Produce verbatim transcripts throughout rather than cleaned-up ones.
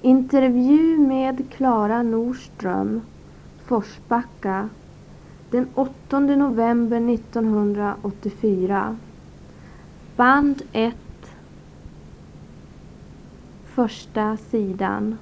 Intervju med Klara Nordström, Forsbacka, den åttonde november nittonhundraåttiofyra. Band ett, första sidan.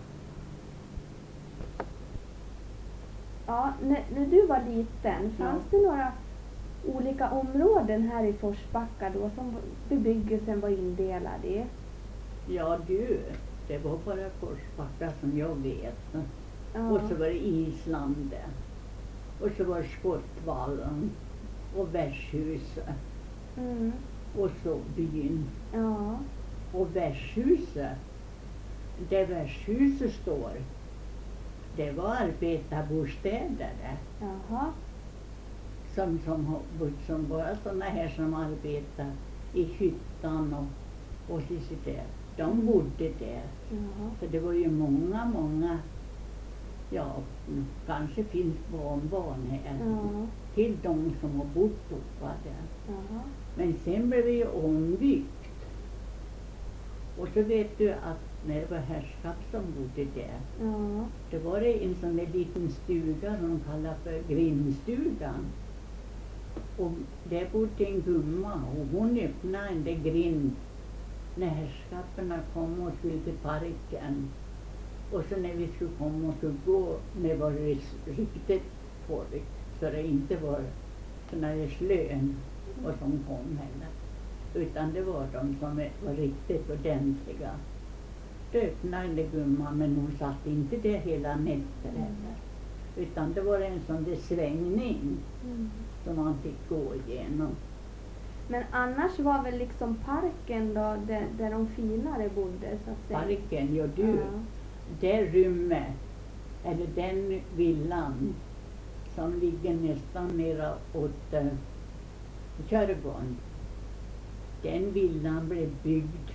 Ja, när, när du var liten, fanns det några olika områden här i Forsbacka då som bebyggelsen var indelad i? Ja du, det var bara Forsbacka som jag vet. Ja. Och så var det Islande. Och så var det Skottvallen. Och Värshuset. Mm. Och så byn. Ja. Och Värshuset, där Värshuset står, det var arbetarbostäder där. Jaha. Som, som, har bott som bara sådana här som arbetar i hyttan och, och så där. De bodde där. Jaha. Så det var ju många, många, ja, kanske finns barnbarn här. Ja. Till de som har bott uppe där. Jaha. Men sen blev det ju ombyggt. Och så vet du att när det var härskap som bodde där, Ja. det var det en sån där liten stuga som de kallar för grindstugan. Och där bodde en gumma och hon öppnade en där grind när härskaperna kom och skulle till parken. Och så när vi skulle komma och skulle gå, när det var riktigt folk, så det inte var såna där slön och som kom heller. Utan det var de som var riktigt ordentliga. Då öppnade den gumman, men hon satt inte där hela nätter heller. Utan det var en sån där svängning Mm. som man fick gå igenom. Men annars var väl liksom parken då där, där de finare bodde så att säga? Parken, ja du, Ja. det rummet, eller den villan som ligger nästan mera åt uh, Körgården. Den villan blev byggd,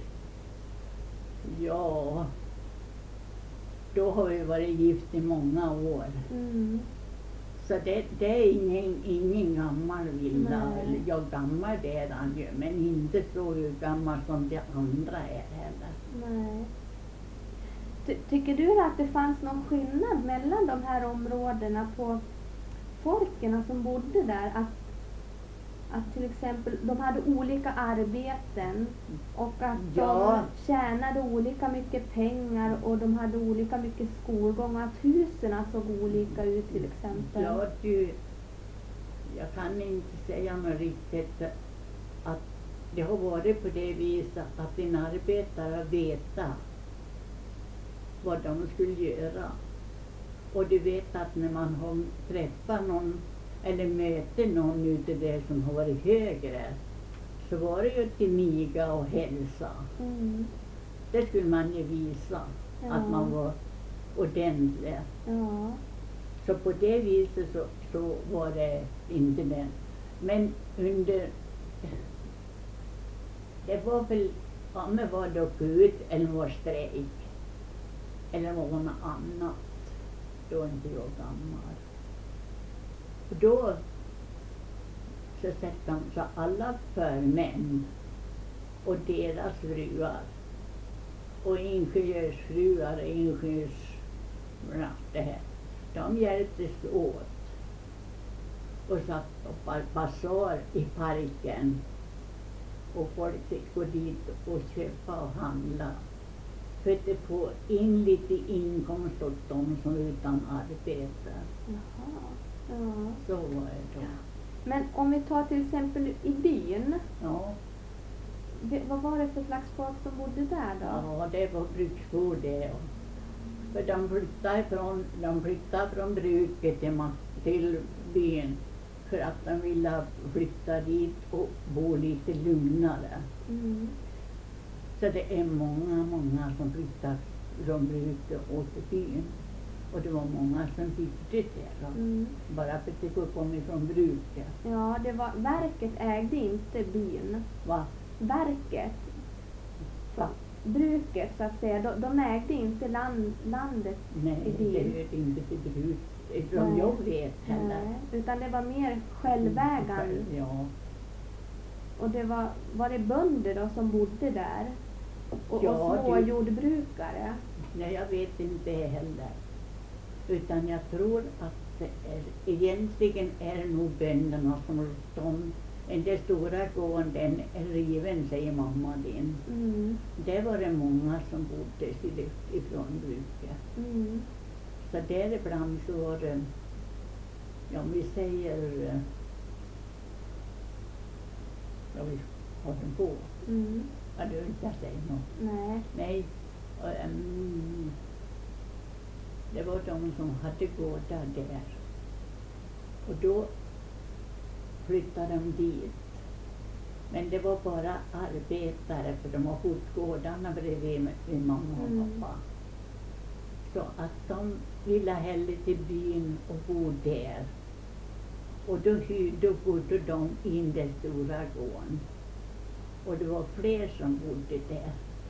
ja, då har vi varit gift i många år. Mm. Så det, det är ingen, ingen gammal villa. Nej. Eller, ja, gammal det är han ju, men inte så gammal som de andra är heller. Nej. Ty, tycker du att det fanns någon skillnad mellan de här områdena på folkerna som bodde där? Att, att till exempel de hade olika arbeten och att Ja. de tjänade olika mycket pengar och de hade olika mycket skolgång och att husen såg olika ut till exempel. Ja du, jag kan inte säga något riktigt att det har varit på det viset att en arbetare veta vad de skulle göra. Och du vet att när man har träffat någon eller möter någon ute där som har varit högre, så var det ju till niga och hälsa. Mm. Det skulle man ju visa, Ja. att man var ordentlig. Ja. Så på det viset så, så var det inte det. Men under, det var väl, om det var dock ut eller var strejk, eller något annat, då är inte jag gammal. Och då så sätter de så alla förmän och deras fruar och ingenjörsfruar och ingenjörs, det här, de hjälptes åt och satt på basar i parken och folk fick gå dit och köpa och handla för att få in lite inkomst åt dem som utan arbete. Jaha. Ja. Så var det då. Men om vi tar till exempel i byn, Ja, v- vad var det för slags folk som bodde där då? ja det var bruksbor det. För de flyttade från, de flyttade från bruket till, ma- till byn för att de ville flytta dit och bo lite lugnare. Mm. Så det är många, många som flyttar från bruket och till byn. Och det var många som byggde där. Mm. Bara för att det kom ifrån bruket. Ja, det var, verket ägde inte byn. Va? Verket, Va? bruket så att säga, de, de ägde inte land, landet Nej, i det byn. hörde inte till bruk. Som Nej. jag vet heller. Nej, utan det var mer självägande. Ja. Och det var, var det bönder då som bodde där? Och, Ja, och små det- jordbrukare. Nej, jag vet inte heller. Utan jag tror att det är, egentligen är det nog bönderna som de, den stora gården den är riven, säger mamma din. Mm. Det var det många som bodde sydöst ifrån bruket. Mm. Så där ibland så var det, ja om vi säger, eh, ja vi har en båt. Mm. Ja, du vill inte säga något. Nej. Nej, och, ehm, det var de som hade gårdar där. Och då flyttade de dit. Men det var bara arbetare, för de har bott gårdarna bredvid med min mamma och Mm. pappa. Så att de ville hellre till byn och bo där. Och då, hy- då bodde de i den stora gården. Och det var fler som bodde där.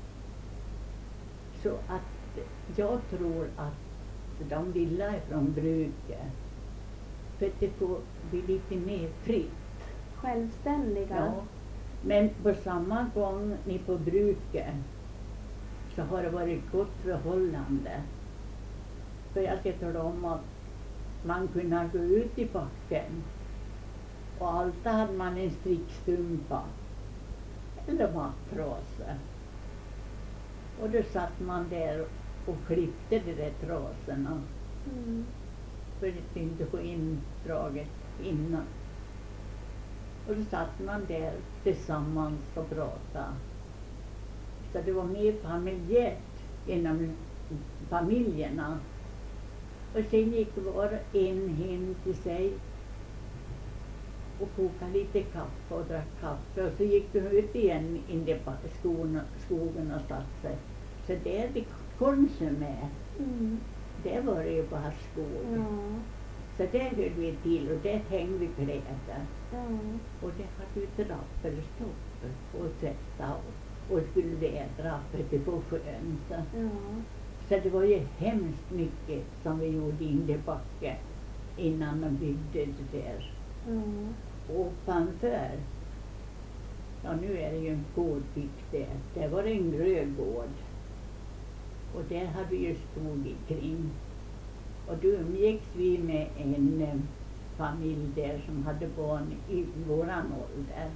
Så att jag tror att de ville från bruket. För att det får bli lite mer fritt. Självständiga. Ja. Men på samma gång ni på bruket så har det varit ett gott förhållande. För jag ska tala om att man kunde gå ut i backen och alltid hade man en strickstumpa eller mattrasor. Och då satt man där och klippte de där trasorna Mm. för att inte få indraget innan. Och då satt man där tillsammans och pratade. Så det var mer familjärt inom familjerna. Och sen gick var en hem till sig och kokade lite kaffe och drack kaffe. Och så gick de ut igen in i skogen, skogen och satt sig. Så där fick Konsum med. Mm. Det var det ju bara skog. Ja. Så där höll vi till och där hängde vi kläder. Ja. Och det hade ju draperstopp och tvätta och, och skulle vädra för att det var skönt. Så. Ja. så det var ju hemskt mycket som vi gjorde in i backen innan de byggde det där. Ja. Och framför, ja nu är det ju en gård byggt där, där var det en grögård. Och där hade vi ju skog kring. Och då umgicks vi med en eh, familj där som hade barn i våran ålder.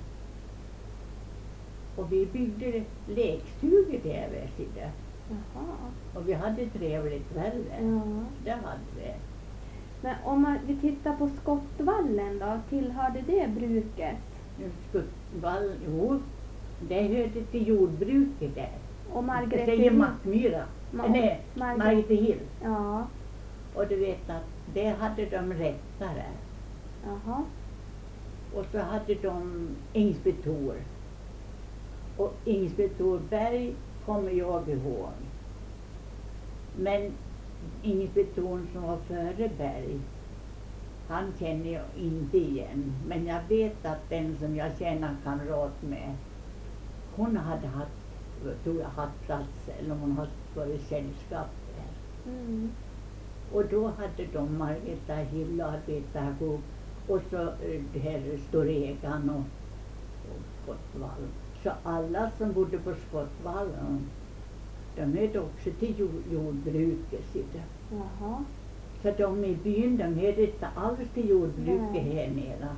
Och vi byggde lekstugor där vid sidan. Jaha. Och vi hade trevligt väder. Ja. Det hade vi. Men om man, vi tittar på Skottvallen då, tillhörde det bruket? Skuttvall, jo, det hörde till jordbruket där. Och Det Margrethe säger Hill- Mackmyra. Ma- Nej, Margrethe- Margretehill. Ja. Och du vet att det hade de rättare. Jaha. Och så hade de inspektor. Och inspektor Berg kommer jag ihåg. Men inspektorn som var före Berg, han känner jag inte igen. Men jag vet att den som jag känner kamrat med, hon hade haft, tror jag, haft plats, eller hon hade varit sällskap där. Mm. Och då hade de arbetat Hill och arbetat ihop. Och så eh, det här Storegan och, och Skottvall. Så alla som bodde på Skottvallen, de hörde också till jord, jordbruket. Så det. Jaha. Så de i byn, de hörde inte alls till jordbruket Nej. här nere.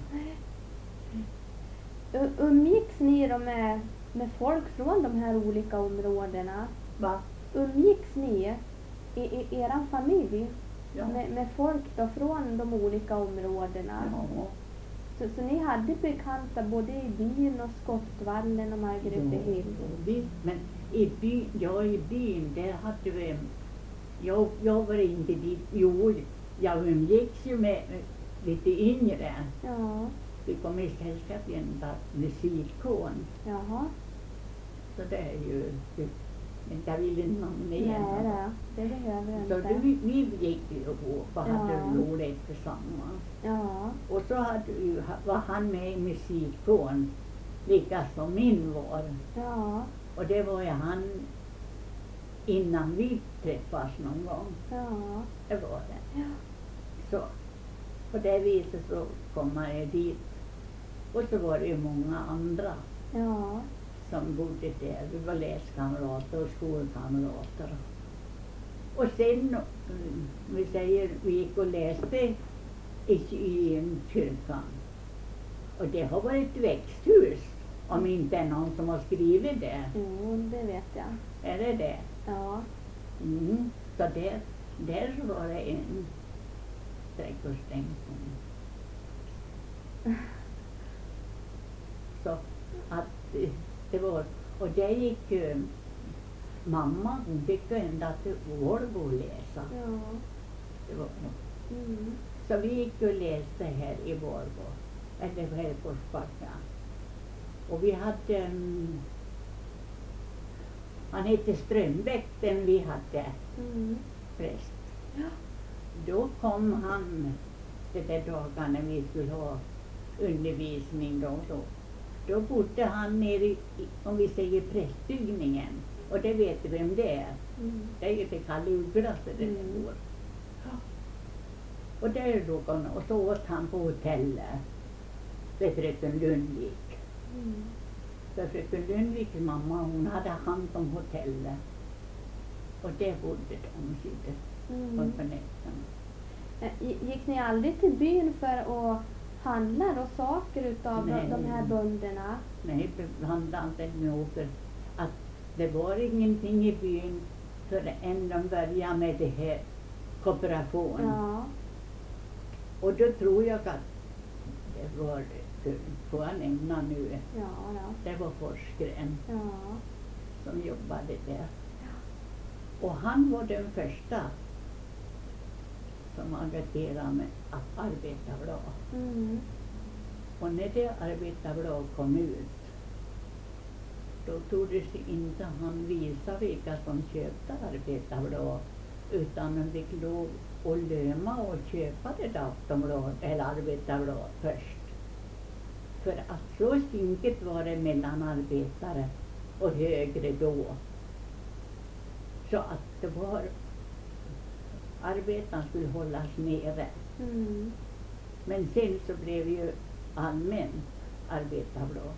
U- Umgicks ni då med, med folk från de här olika områdena? Va? Umgicks ni i, i eran familj Ja. med, med folk då från de olika områdena? Ja. Så, så ni hade bekanta både i byn och Skottvallen och Margretehill? Jo, visst, men i byn, ja i byn, där hade vi, jag, jag var inte dit, jo, jag umgicks ju med, med lite yngre. Ja. Vi kom i sällskap i en musikkåren, Jaha. så det är ju, men jag vill inte namna igen. Nej då, det behöver jag Så inte. då, vi, vi gick ju ihop och hade Ja. roligt tillsammans. Ja. Och så hade vi, var han med i musikkåren, lika som min var. Ja. Och det var ju han innan vi träffades någon gång. Ja. Det var det. Ja. Så på det viset så kom man ju dit. Och så var det ju många andra. Ja. som bodde där. Vi var läskamrater och skolkamrater. Och sen, mm, vi säger, vi gick och läste i, i kyrkan. Och det har varit ett växthus, om inte är någon som har skrivit det. Jo, det vet jag. Är det det? Ja. Mm. Så där, där var det en trädgårdsstängsel. Så att eh, det var, och där gick uh, mamma, hon fick ända till Vårbo läsa. Ja. Det var, Mm. så vi gick och läste här i Vårbo, eller här på Sparta. Och vi hade, um, han hette Strömbäck, den vi hade Mm. präst. Ja. Då kom han de där dagarna vi skulle ha undervisning då, då. Då bodde han nere i, om vi säger prästbyggningen. Och det vet du vem det är. Mm. Det är ju till Kalle Uggla så det Mm. bor. Och där låg han och så åt han på hotellet. Vid fröken Lundvik. Mm. För fröken Lundviks mamma, hon hade hand om hotellet. Och där bodde de sitter Mm. på nätterna. Eh, gi- Gick ni aldrig till byn för att handla då saker utav de, Nej. de här bönderna? Nej, det handlade inte nog för att det var ingenting i byn förrän de började med det här kooperationen. Ja. Och då tror jag att det var, får jag nämna nu, Ja, ja. det var forskaren Ja. som jobbade där. Och han var den första som engagerade mig att arbeta bra. Mm. Och när det arbetarblad kom ut, då tog det sig inte han visa vilka som köpte arbetarblad, utan de fick lov att löma och köpa det Aftonblad eller arbetarblad först. För att så stinket var det mellan arbetare och högre då. Så att det var, arbetarna skulle hållas nere. Mm. Men sen så blev ju allmän arbetarblad.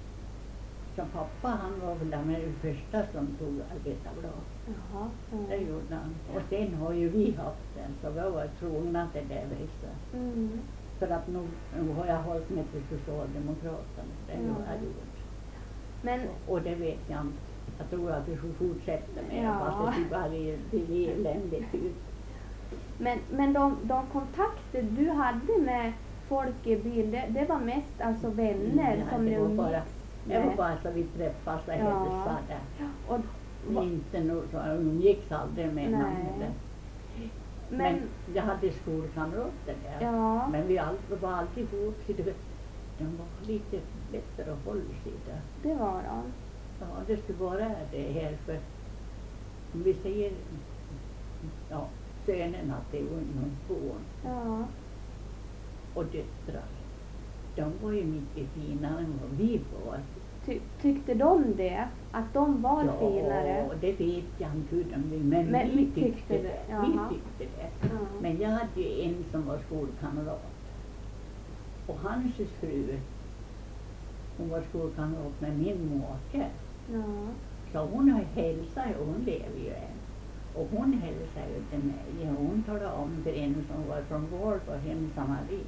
Så pappa han var väl den med det första som tog arbetarblad. Jaha. Det Mm. gjorde han. Och sen har ju vi haft den, så vi har varit tvungna till det viset. Mm. För att nu, nu har jag hållit mig till Socialdemokraterna. Det har Ja. jag gjort. Men Och det vet jag inte. Jag tror att vi får fortsätta med Ja. fast det ser bara det eländigt ut. Men, men de, de kontakter du hade med folk i byn, det, det var mest alltså vänner Ja, som det ni var umgicks bara- Det var med? bara så vi träffades och Ja. hälsade. Och, va- Inte nog, så jag umgicks aldrig med någon. Nej. eller- men, Men jag hade skolkamrater där. ja, Men vi all, var alltid ihop. Så det, de var lite lättare att hålla sig där. det var de. Ja, det skulle vara det här för, om vi säger, ja, sönerna till ungdomsbarn Ja, och döttrar. De var ju mycket finare än vad vi var. Ty, tyckte de det? Att de var Ja, finare? det vet jag inte hur de vill, men, Men vi vi tyckte, tyckte det. det, Vi jaha. tyckte det. Ja. Men jag hade ju en som var skolkamrat. Och hans fru, hon var skolkamrat med min make. Ja. Så hon har hälsat, och hon lever ju än. Och hon hälsade ju till mig. Och hon talade om för en som var från Vårbo, hemsamarit,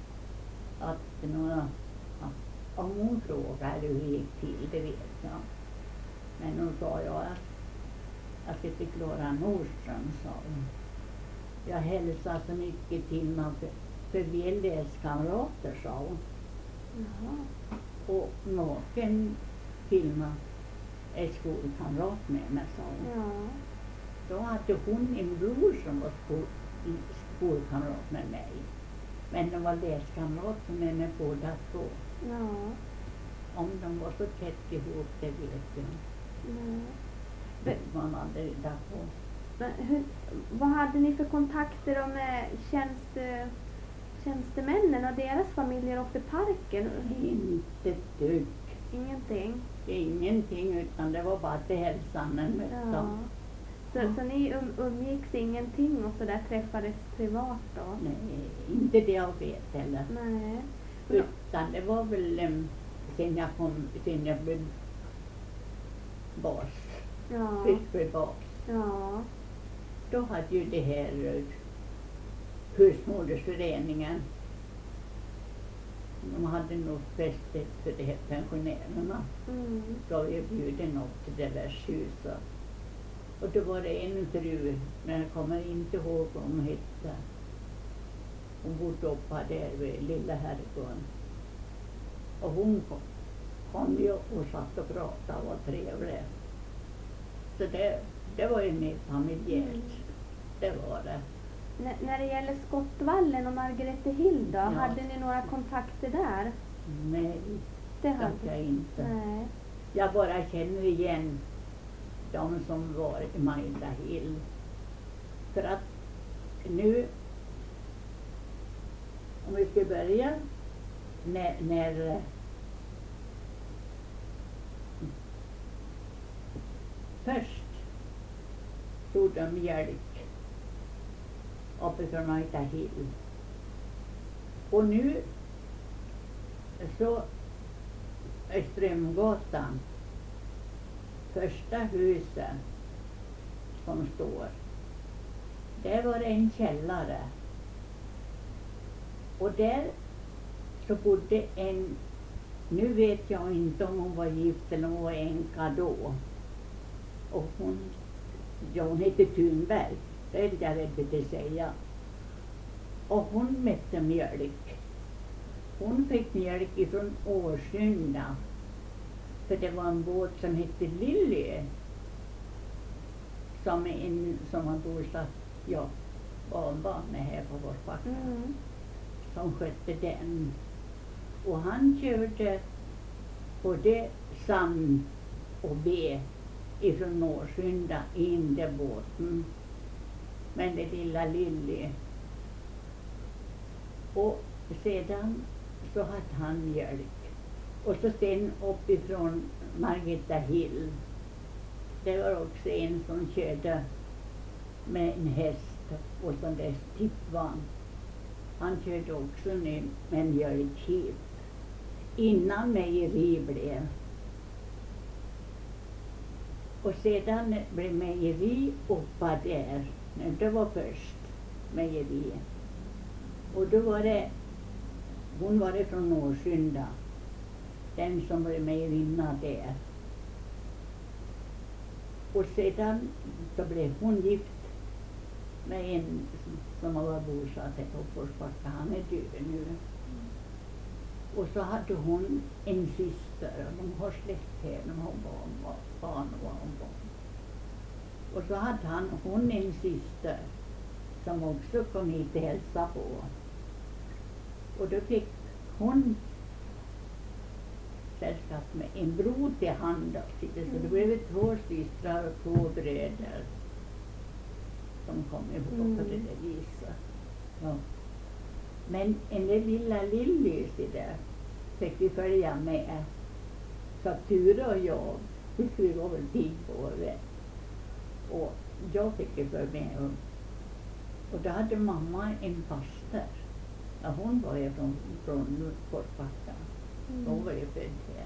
att några, ja, om hon frågade hur det gick till, det vet jag. Men hon sa jag att jag ska till Klara Nordström, sa hon. Jag hälsar så mycket till mig för, för vi är läskamrater, sa hon. Jaha. Och maken till mig är skolkamrat med mig, sa hon. Ja. Då hade hon en bror som var skol, skolkamrat med mig. Men de var läskamrater med mig båda två. Ja. Om de var så tätt ihop, det vet jag inte. Ja. Det man aldrig reda på. Men hur, vad hade ni för kontakter då med tjänste, tjänstemännen och deras familjer uppe i parken? Inte ett dugg. Ingenting? Ingenting, utan det var bara till hälsan när mötte Ja. dem. Så, så ni um, umgicks ingenting och så där träffades privat då? Nej, inte det jag vet heller. Nej. Utan det var väl um, sen jag kom, sen jag blev bas. Ja. Fick vi bas. Ja. Då hade ju det här eh, husmodersföreningen, de hade nog fest för de här pensionärerna. Mm. Då var jag bjuden upp till det värdshuset. Och då var det en fru, men jag kommer inte ihåg vad hon hette. Hon bodde uppe där vid Lilla Herrgården. Och hon kom, kom ju och satt och pratade och var trevlig. Så det, det var ju mer familjärt. Mm. Det var det. N- när det gäller Skottvallen och Margretehild då, Ja. hade ni några kontakter där? Nej, Det det hade jag inte. Nej. Jag bara känner igen de som var i Margretehild. För att nu, om vi ska börja, när, när eh, först tog de mjölk uppifrån Margretehild. Och nu så är Strömgatan, första huset som står, där var det en källare. Och där så bodde en, nu vet jag inte om hon var gift eller om hon var änka då. Och hon, ja hon hette Thunberg, det är jag rädd att säga. Och hon mätte mjölk. Hon fick mjölk ifrån Årsunda. För det var en båt som hette Lilly. Som en som har bosatt, ja, barnbarn med här på Forsbacka. Mm. Som skötte den. Och han körde både sand och ved ifrån Årsunda in där båten. Men det lilla Lilly. Och sedan så hade han mjölk. Och så sen uppifrån Margretehild. Det var också en som körde med en häst och sån där tippvagn. Han körde också nu med en mjölk hit. Innan mejeri blev. Och sedan blev mejeri uppa där. Det var först mejeri. Och då var det, hon var det från Årsunda, den som var mejerinna där. Och sedan så blev hon gift med en som var bosatt här på Forsbacka, han är död nu. Och så hade hon en syster, och de har släkt här, de har barn, barn och barnbarn. Och så hade han, hon en syster som också kom hit och hälsa på. Och då fick hon sällskap med en bror till hand. Så det blev två systrar och två bröder som kom ihop Mm. på det där viset. Ja. Men en där lilla Lilly där fick vi följa med. Så Ture och jag, vi var väl pigg på det. Och jag fick ju följa med. Och, och då hade mamma en faster. Ja, hon var ju från, från Forsbacka. Mm. Hon var ju född här.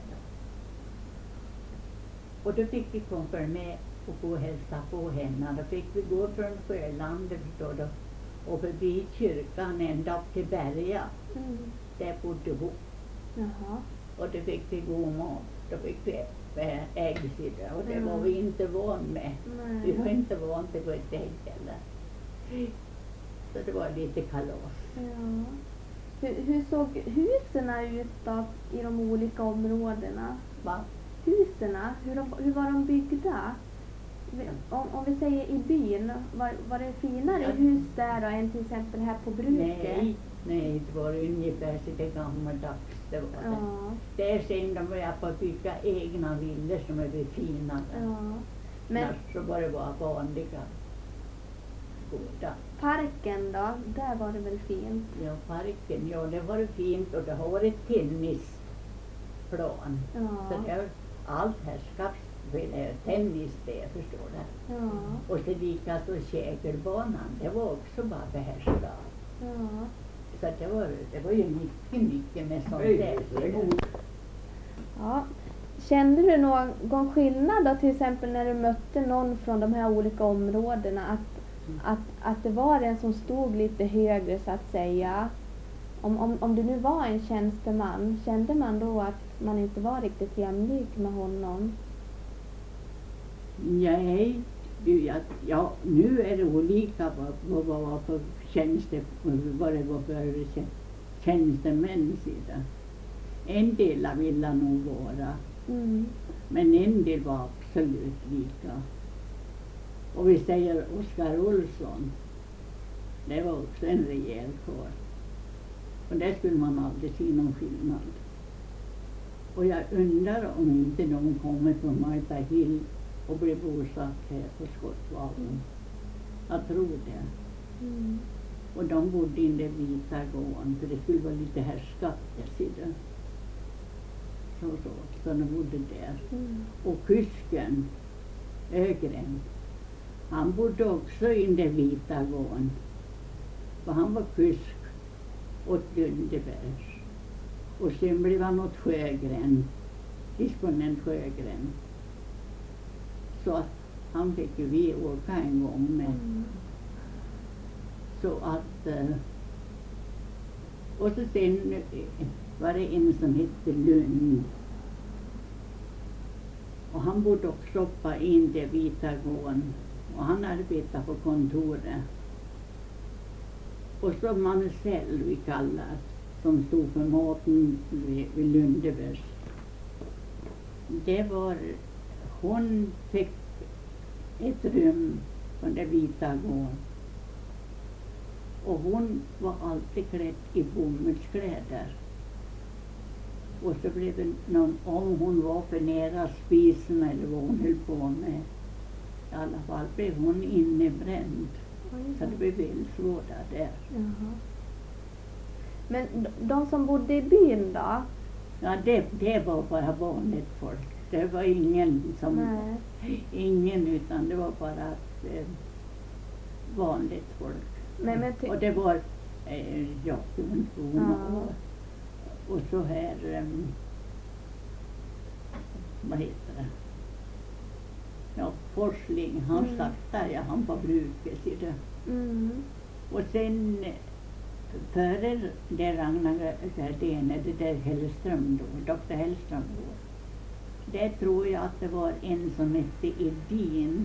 Och då fick vi komma med och gå och hälsa på henne. Då fick vi gå från Sjölandet förstår du, och förbi kyrkan ända upp till Berga. Mm. Där bodde hon. Jaha. Och då fick vi god mat. Då fick vi äh, äggsidor. Och det Mm. var vi inte van med. Nej. Vi var inte van att gå ett ägg heller. Så det var lite kalas. Ja. Hur, hur såg husen ut då i de olika områdena? Va? Husen, hur, de, hur var de byggda? Vi- Om, om vi säger i byn, var, var det finare Ja. hus där då än till exempel här på bruket? Nej, nej, det var ungefär så det gammaldags. Det var det. Ja, Det är sen de började på att bygga egna villor som är finare. ja. Men Men så var det bara vanliga goda. parken då, där var det väl fint? Ja, parken, ja det var fint och det har varit tennisplan. Så Ja, det är allt herrskaps tennis det, förstår du. ja, Och så likaså kägelbanan, det var också bara behärskat. ja. Så det var, det var ju mycket, mycket med sånt Hej, där. varsågod. Ja, Kände du någon skillnad då, till exempel när du mötte någon från de här olika områdena, att, att, att det var en som stod lite högre så att säga? Om, om, om du nu var en tjänsteman, kände man då att man inte var riktigt jämlik med honom? Nej, du, ja, ja, nu är det olika vad, vad, vad, vad för tjänste, vad det var för tjänstemän sida. En del ville nog vara, Mm. men en del var absolut lika. Och vi säger Oskar Olsson, det var också en rejäl karl. Och där skulle man aldrig se någon skillnad. Och jag undrar om inte de kommer från Marta Hill och blir bosatt här på Skottvallen. Jag tror det. Mm. Och de bodde i den vita gården, för det skulle vara lite härskatt där sidan. Så, så, så de bodde där. Mm. Och kusken, Ögren, han bodde också i den vita gården. För han var kusk åt Lundebergs. Och sen blev han åt Sjögren, disponent Sjögren. Så att han fick ju vi åka en gång med. Mm. Så att, eh, och så sen eh, var det en som hette Lund. Och han bodde också uppe in den vita gården. Och han arbetade på kontoret. Och så Mansell vi kallar, som stod för maten vid, vid Lundebergs. Det var, hon fick ett rum på den vita gården. Och hon var alltid klädd i bomullskläder. Och så blev det någon, om hon var för nära spisen eller vad hon höll på med. I alla fall blev hon innebränd. Så det blev eldsvåda där. Jaha. Men d- de som bodde i byn då? Ja, det, det var bara vanligt folk. Det var ingen som, Nej. ingen utan det var bara eh, vanligt folk. Men, men ty- Och det var eh, Jakobsborna Ja. och, och så här, um, vad heter det? Ja, Forsling, han Mm. startade, ja, han var bruket i det. Mm. Och sen eh, före det Ragnar Gardén, det där Hellström då, doktor Hellström då. Det tror jag att det var en som hette Edin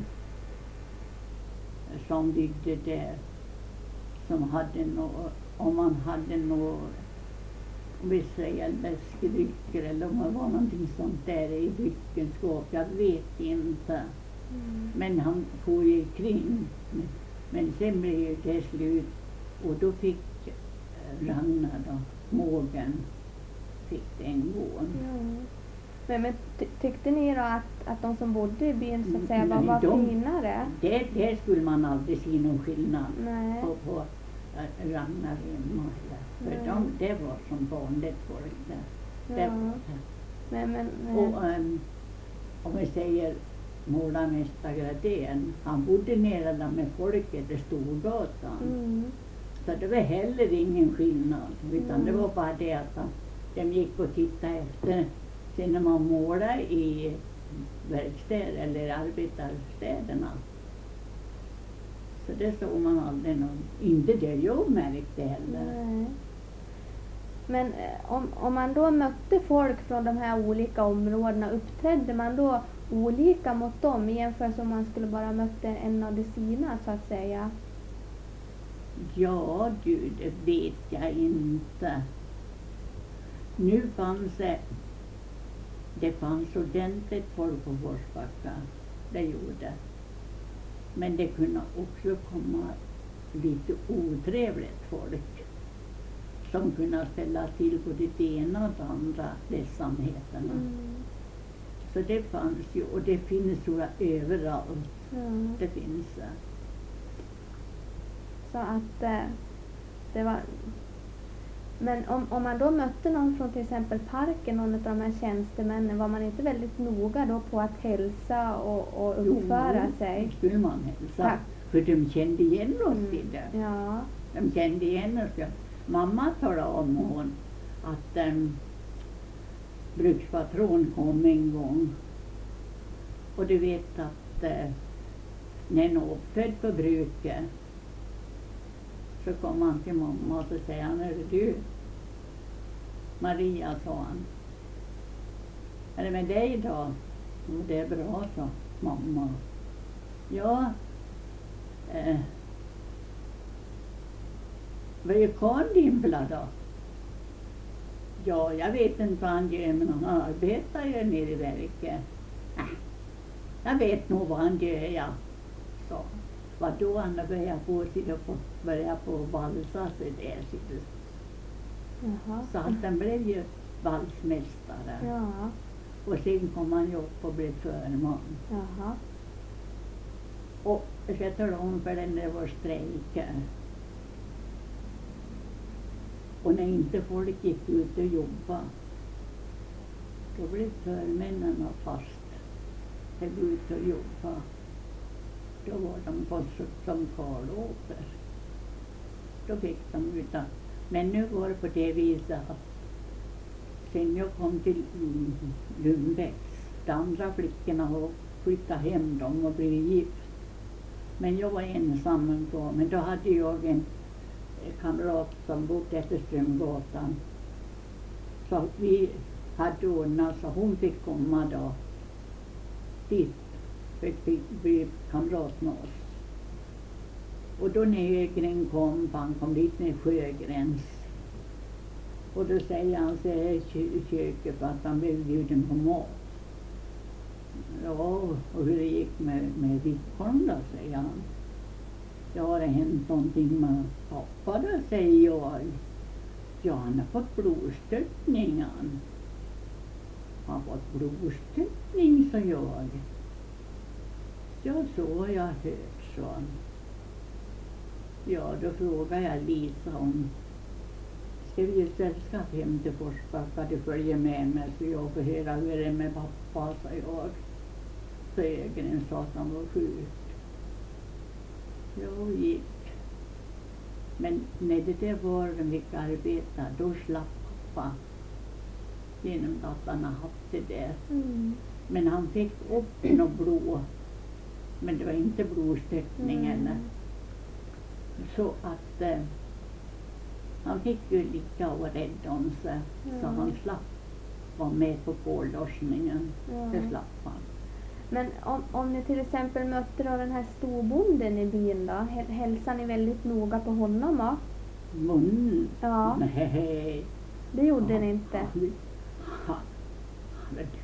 som byggde där. Som hade något, om man hade något, om vi säger läskedrycker eller om det var någonting sånt där i dryckenskåp, jag vet inte. Mm. Men han får ju kring. Men, men sen blev ju det slut och då fick eh, Ragnar då, Mågen, fick den gården. Ja. Men, men ty- tyckte ni då att, att de som bodde i byn så att säga var, Nej, var de- finare? Det, det skulle man aldrig se någon skillnad Nej. på, på äh, Ragnar hemma. För Nej. de, det var som vanligt folk där. Det Ja. var det. Men, men, men, Och um, om vi säger målarmästare Gradén, han bodde nere där med folket i Storgatan. mm. Så det var heller ingen skillnad, utan det Mm. var bara det att han- de gick och tittade efter. Sen när man målade i verkstäder eller arbetarstäderna, så det såg man aldrig någon, inte det jag märkte heller. Nej. Men eh, om, om man då mötte folk från de här olika områdena, uppträdde man då olika mot dem i jämförelse om man skulle bara möta en av de sina så att säga? Ja du, det vet jag inte. Nu fanns det, det fanns ordentligt folk på Forsbacka, det gjorde. Men det kunde också komma lite otrevligt folk som kunde ställa till både det ena och det andra ledsamheterna. Mm. Så det fanns ju, och det finns tror jag överallt. Ja. Det finns det. Så att eh, det var... Men om, om man då mötte någon från till exempel parken, någon av de här tjänstemännen, var man inte väldigt noga då på att hälsa och, och uppföra Jo, sig? skulle man hälsa. Tack. För de kände igen oss Mm. i det. Ja. De kände igen oss. Ja. Mamma talade om hon att um, brukspatron kom en gång. Och du vet att eh, när en är uppfödd på bruket så kom han till mamma och så säger han, är det du? Maria, sa han. Är det med dig då? Jo, det är bra, sa mamma. Ja, eh, vad är Karl Dimbla då? Ja, jag vet inte vad han gör, men han arbetar ju nere i verket. Äh, jag vet nog vad han gör, ja. Så, vad då han har börjat på sitta på, börjat på valsa sig där. Sitter. Jaha. Så att han blev ju valsmästare. Ja. Och sen kom han ju upp och blev förman. Jaha. Och jag talade om för den där var strejk. Och när inte folk gick ut och jobba, då blev förmännen fast. De gick ut och jobba. Då var de på som Karlåker. Då fick de ut. Men nu var det på det viset att sen jag kom till Lundbäcks, de andra flickorna har flyttat hem dem och blivit gift. Men jag var ensam då, men då hade jag en kamrat som bodde efter Strömgatan. Så vi hade ordnat så hon fick komma då dit, fick bli kamrat med oss. Och då när Högren kom, han kom dit med Sjögrens. Och då säger han så här i köket att han blev bjuden på mat. Ja, och hur det gick med, med Wickholm då, säger han. Ja, har det hänt någonting med pappa då, säger jag. Ja, han har fått blodstörtning, han. Han har fått blodstörtning, sa jag. Ja, så har jag hört, sa han. Ja, då frågar jag Lisa om ska vi ju sällskap hem till Forsbacka, du följer med mig så jag får höra hur det är med pappa, sa jag. Så Ögren sa att han var sjuk. Jag gick. Men när det där var de fick arbeta, då slapp pappa. Genom att han har haft det där. Mm. Men han fick upp något blod. Men det var inte blodstörtning Mm. eller. Så att eh, han fick ju lika och rädda om sig. Så Mm. han slapp vara med på kållossningen. Ja. Det slapp han. Men om, om ni till exempel mötte då den här storbonden i byn då, häl- hälsar ni väldigt noga på honom då? Mun. Ja, Nej. det gjorde ni inte. Han, han, han är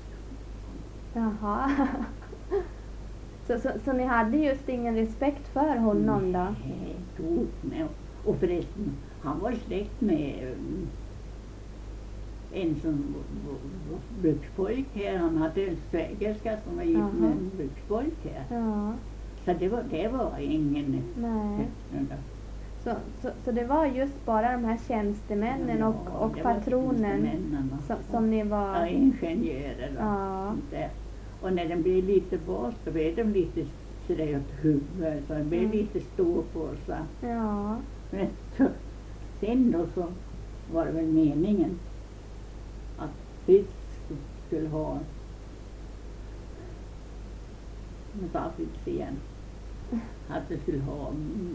Jaha. så, så, så ni hade just ingen respekt för honom då? Nej, tog med. Och förresten, han var släkt med um, en som brukspojk här. Han hade en svägerska som var gift Jaha. med en brukspojk här. Ja, Så det var, det var ingen... nej. Så, så, så det var just bara de här tjänstemännen och, Ja, och det var patronen tjänstemännen. som, som ni Ja, var... ingenjörer och Ja. sånt där. Och när den blev lite bas, då blev de lite sådär åt huvudet. Så det blev Mm. lite stor på sig. Ja, Men så, sen då så var det väl meningen att vi skulle ha särskilt igen. Att det skulle ha mm,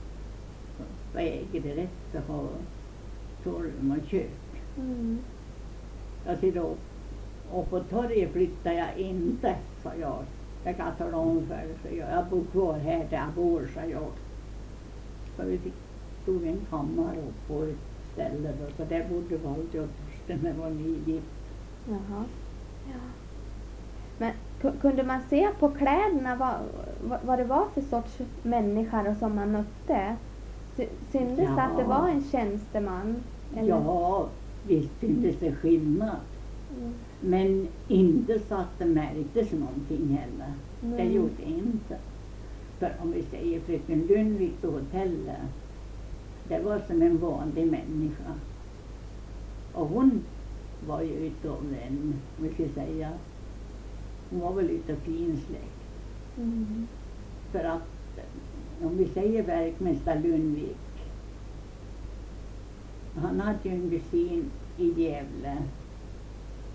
ägerrätt att ha torg och kök. mm. Jag ser då, och på torget flyttar jag inte, sa jag. Jag kan tala om för det, så jag, jag bor kvar här där jag bor, sa jag. Så vi fick, stod en kammare upp på ett ställe då, så där bodde Valde och Torsten när var nygift. Jaha. Ja. Men ku- kunde man se på kläderna vad, vad, vad det var för sorts människor som man mötte? Sy- Syntes Ja. att det var en tjänsteman? Eller? Ja, visst syntes det skillnad. Mm. Men inte så att det märktes någonting heller. Det Mm. gjorde det inte. För om vi säger fröken Lundvik på hotellet, det var som en vanlig människa. Och hon var ju utav en, vi ska säga, hon var väl utav fin släkt. Mm. För att om vi säger verkmästare Lundvik, han hade ju en kusin i Gävle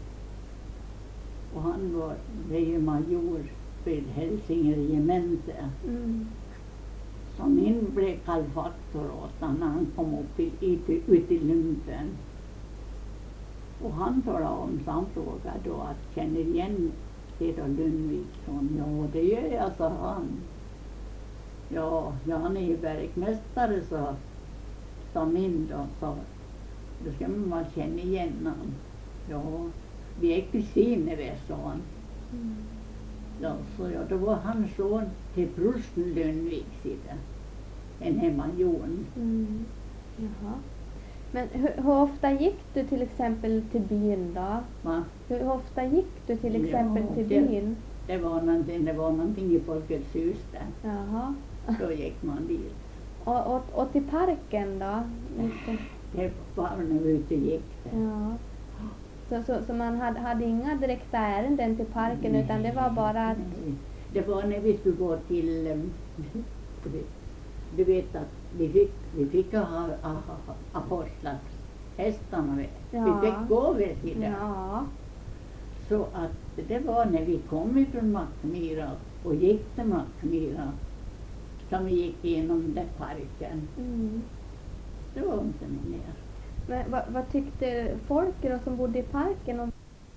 Och han var major vid Hälsingeregementet. Mm. Så min blev kallfaktor åt han när han kom upp i, i, ut i lumpen. Och han talade om, så han frågade då att känner igen Theodor Lundviksson? Ja, det gör jag, sa han. Ja, han är ju bergmästare, så sa min då, så då ska man bara känna igen honom. Ja, vi är kusiner, vi, sa han. Mm. Ja, så ja, då var han son till prosten Lundvik, sidan. En hemmajon. Mm. Jaha. Men hur, hur ofta gick du till exempel till byn då? Va? Hur ofta gick du till exempel Ja, till det- byn? Det var någonting, det var någonting i Folkets hus där. Jaha. Då gick man dit. Och, och, och till parken då? Gick du? Det var när vi ute gick där. Ja. Så, så, så man hade, hade inga direkta ärenden till parken utan det var bara att... Nej. Det var när vi skulle gå till, em, du vet- du vet att vi fick, vi fick ha, ha, ha apostlar, hästarna, vet. Ja. Vi fick gå vid sidan. Ja. Så att det var när vi kom ifrån Mackmyra och gick till Mackmyra som vi gick igenom den parken. Mm. Det var inte något mer. Men vad, vad tyckte folk då som bodde i parken om...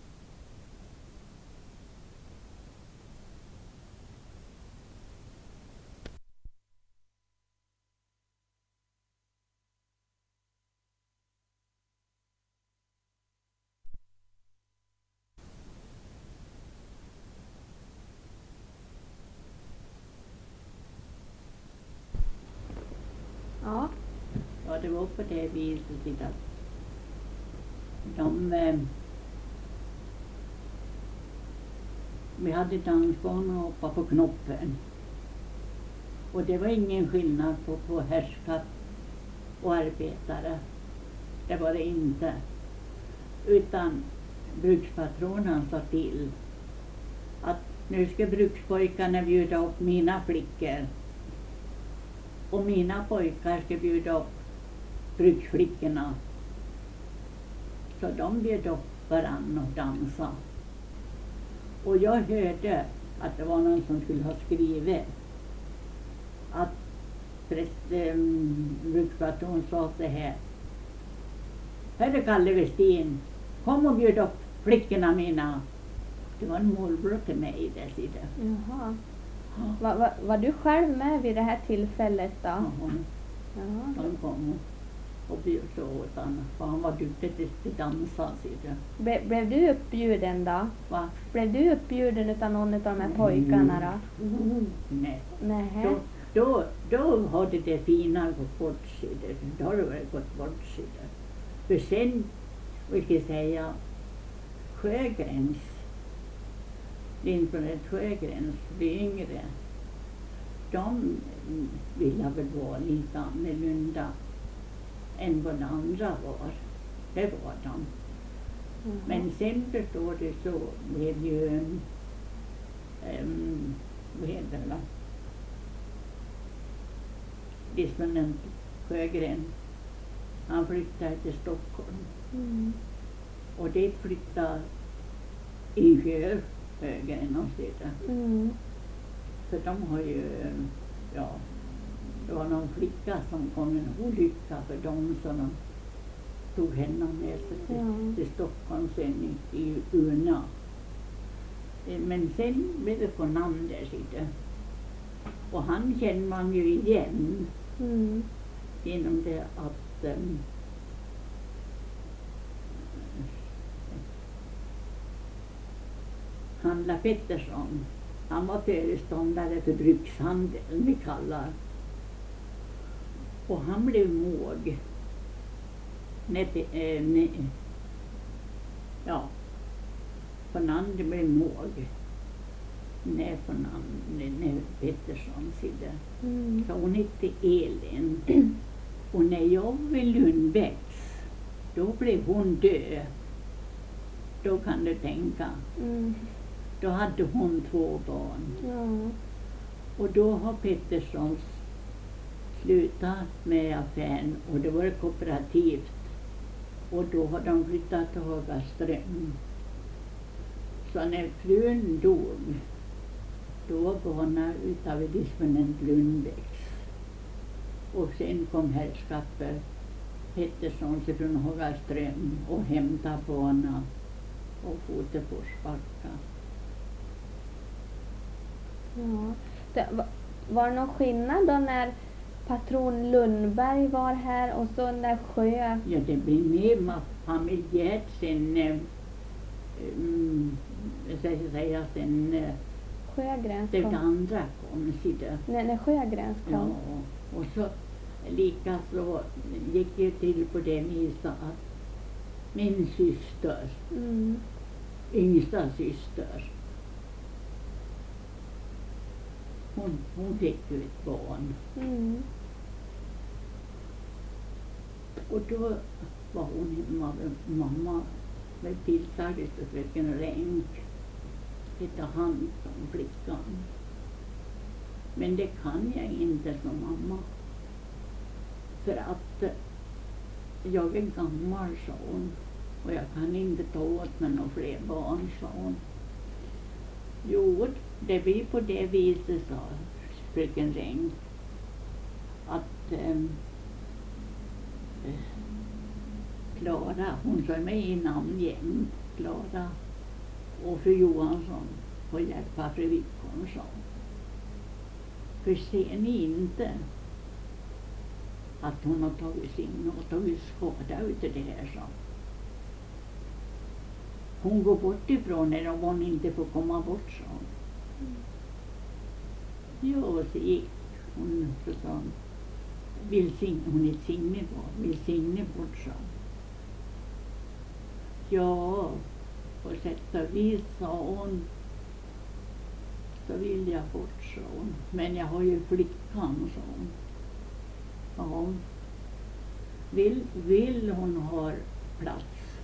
Ja. Ja, det var på det viset att de... Eh, vi hade dansbana och hoppa på knoppen. Och det var ingen skillnad på, på härskap och arbetare. Det var det inte. Utan brukspatronen sa till att nu ska brukspojkarna bjuda upp mina flickor. Och mina pojkar ska bjuda upp bruksflickorna. Så de bjöd upp varann och dansa. Och jag hörde att det var någon som skulle ha skrivit att präst, um, brukspatron sa så här: Herre Kalle Westin, kom och bjud upp flickorna mina. Det var en morbror till mig där sidan. Jaha. Var, var, var du själv med vid det här tillfället då? Ja, Jaha. de kom och bjöd så åt honom. För han var duktig till att dansa sidan. Ble, blev du uppbjuden då? Va? Blev du uppbjuden utav någon av de här pojkarna då? Nej. Nej. Då, då, då hade det fina gått bort sidan. Då hade det gått bort sidan. För sen, vill jag säga, Sjögrens, Lindblad Sjögrens, de yngre, de ville väl vara lite annorlunda än vad de andra var. Det var de. Jaha. Men sen förstår du så blev ju, um, vad heter det då? Disponent Sjögren, han flyttade till Stockholm. Mm. Och det flyttade i Sjö, Sjögren och sådär. Mm. För de har ju, ja, det var någon flicka som kom en olycka för dem, så de tog henne med sig till, Ja. till Stockholm sen i, i Una. Eh, Men sen blev det på namn där sidan. Och han känner man ju igen Mm. genom det att um, Handla Pettersson, han var föreståndare för brukshandeln, vi kallar. Och han blev måg. När, äh, när, ja, på namn blev måg. När på namn, när, när Pettersson sidde. Mm. Så hon hette Elin. Och när jag var i Lundbäcks, då blev hon död. Då kan du tänka. Mm. Då hade hon två barn. Ja. Och då har Petterssons slutat med affären och det var kooperativt. Och då har de flyttat till Hagaström. så när frun dog, då barnade utav disponent Lundbäcks. Och sen kom herrskapet Pettersson från Hågaström och hämtade barnen och for till Forsbacka. Ja. Det, var, var det någon skillnad då när patron Lundberg var här och så när Sjö? Ja, det blir mer familjärt sen, um, jag ska säga sen uh, Sjögrens det kom. andra kom sida. När, när Sjögrens kom? Ja, och så lika så gick det till på det viset att min syster, Mm. yngsta syster, hon, hon fick ju ett barn. Mm. Och då var hon hemma med mamma med tilltaget och fröken Renk att ta hand om flickan. Men det kan jag inte som mamma. För att eh, jag är gammal, sa hon. Och jag kan inte ta åt mig några fler barn, sa hon. Jo, det blir på det viset, sa fröken Renk. Att eh, Klara, hon sa med i namn jämt, Klara och fru Johansson får hjälpa fru Wickholm, sa hon. För ser ni inte att hon har tagit sin och tagit skada utav det här, sa hon. Går bort ifrån er om hon inte får komma bort, sa hon. Mm. Ja, så gick hon, så sa hon. Vill Signe, hon är Signe bort, vill Signe bort, sa hon. Ja, på sätt och vis, sa hon. Så vill jag bort, sa hon. Men jag har ju flickan, sa hon. Ja. Vill, vill hon ha plats,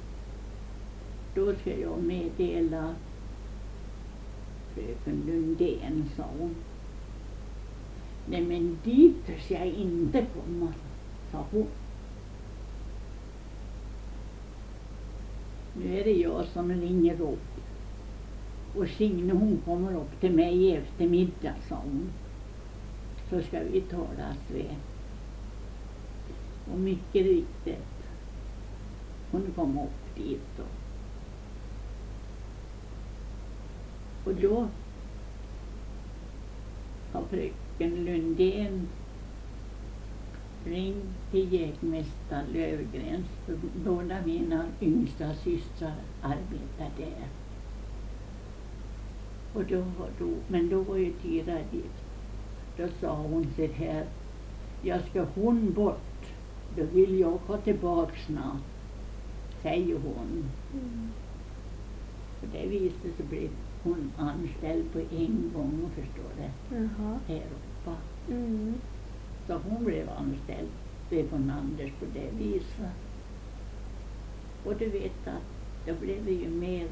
då ska jag meddela fröken Lundén, sa hon. Nej, men dit ska jag inte komma, sa hon. Nu är det jag som ringer upp. Och Signe, hon kommer upp till mig i eftermiddag, sa hon. Så ska vi talas vid. Och mycket riktigt, hon kom upp dit då. Och då har fröken Lundén ringt till jägmästare Lövgrens, för båda mina yngsta systrar arbetar där. Och då, då, men då var ju Tyra gift. Då sa hon så här, jag ska hon bort, då vill jag ha tillbaka snart, säger hon. Mm. På det viset så blev hon anställd på en gång, förstår det, Jaha. här uppe. Mm. Så hon blev anställd från Anders på det viset. Och du vet att då blev det ju mer,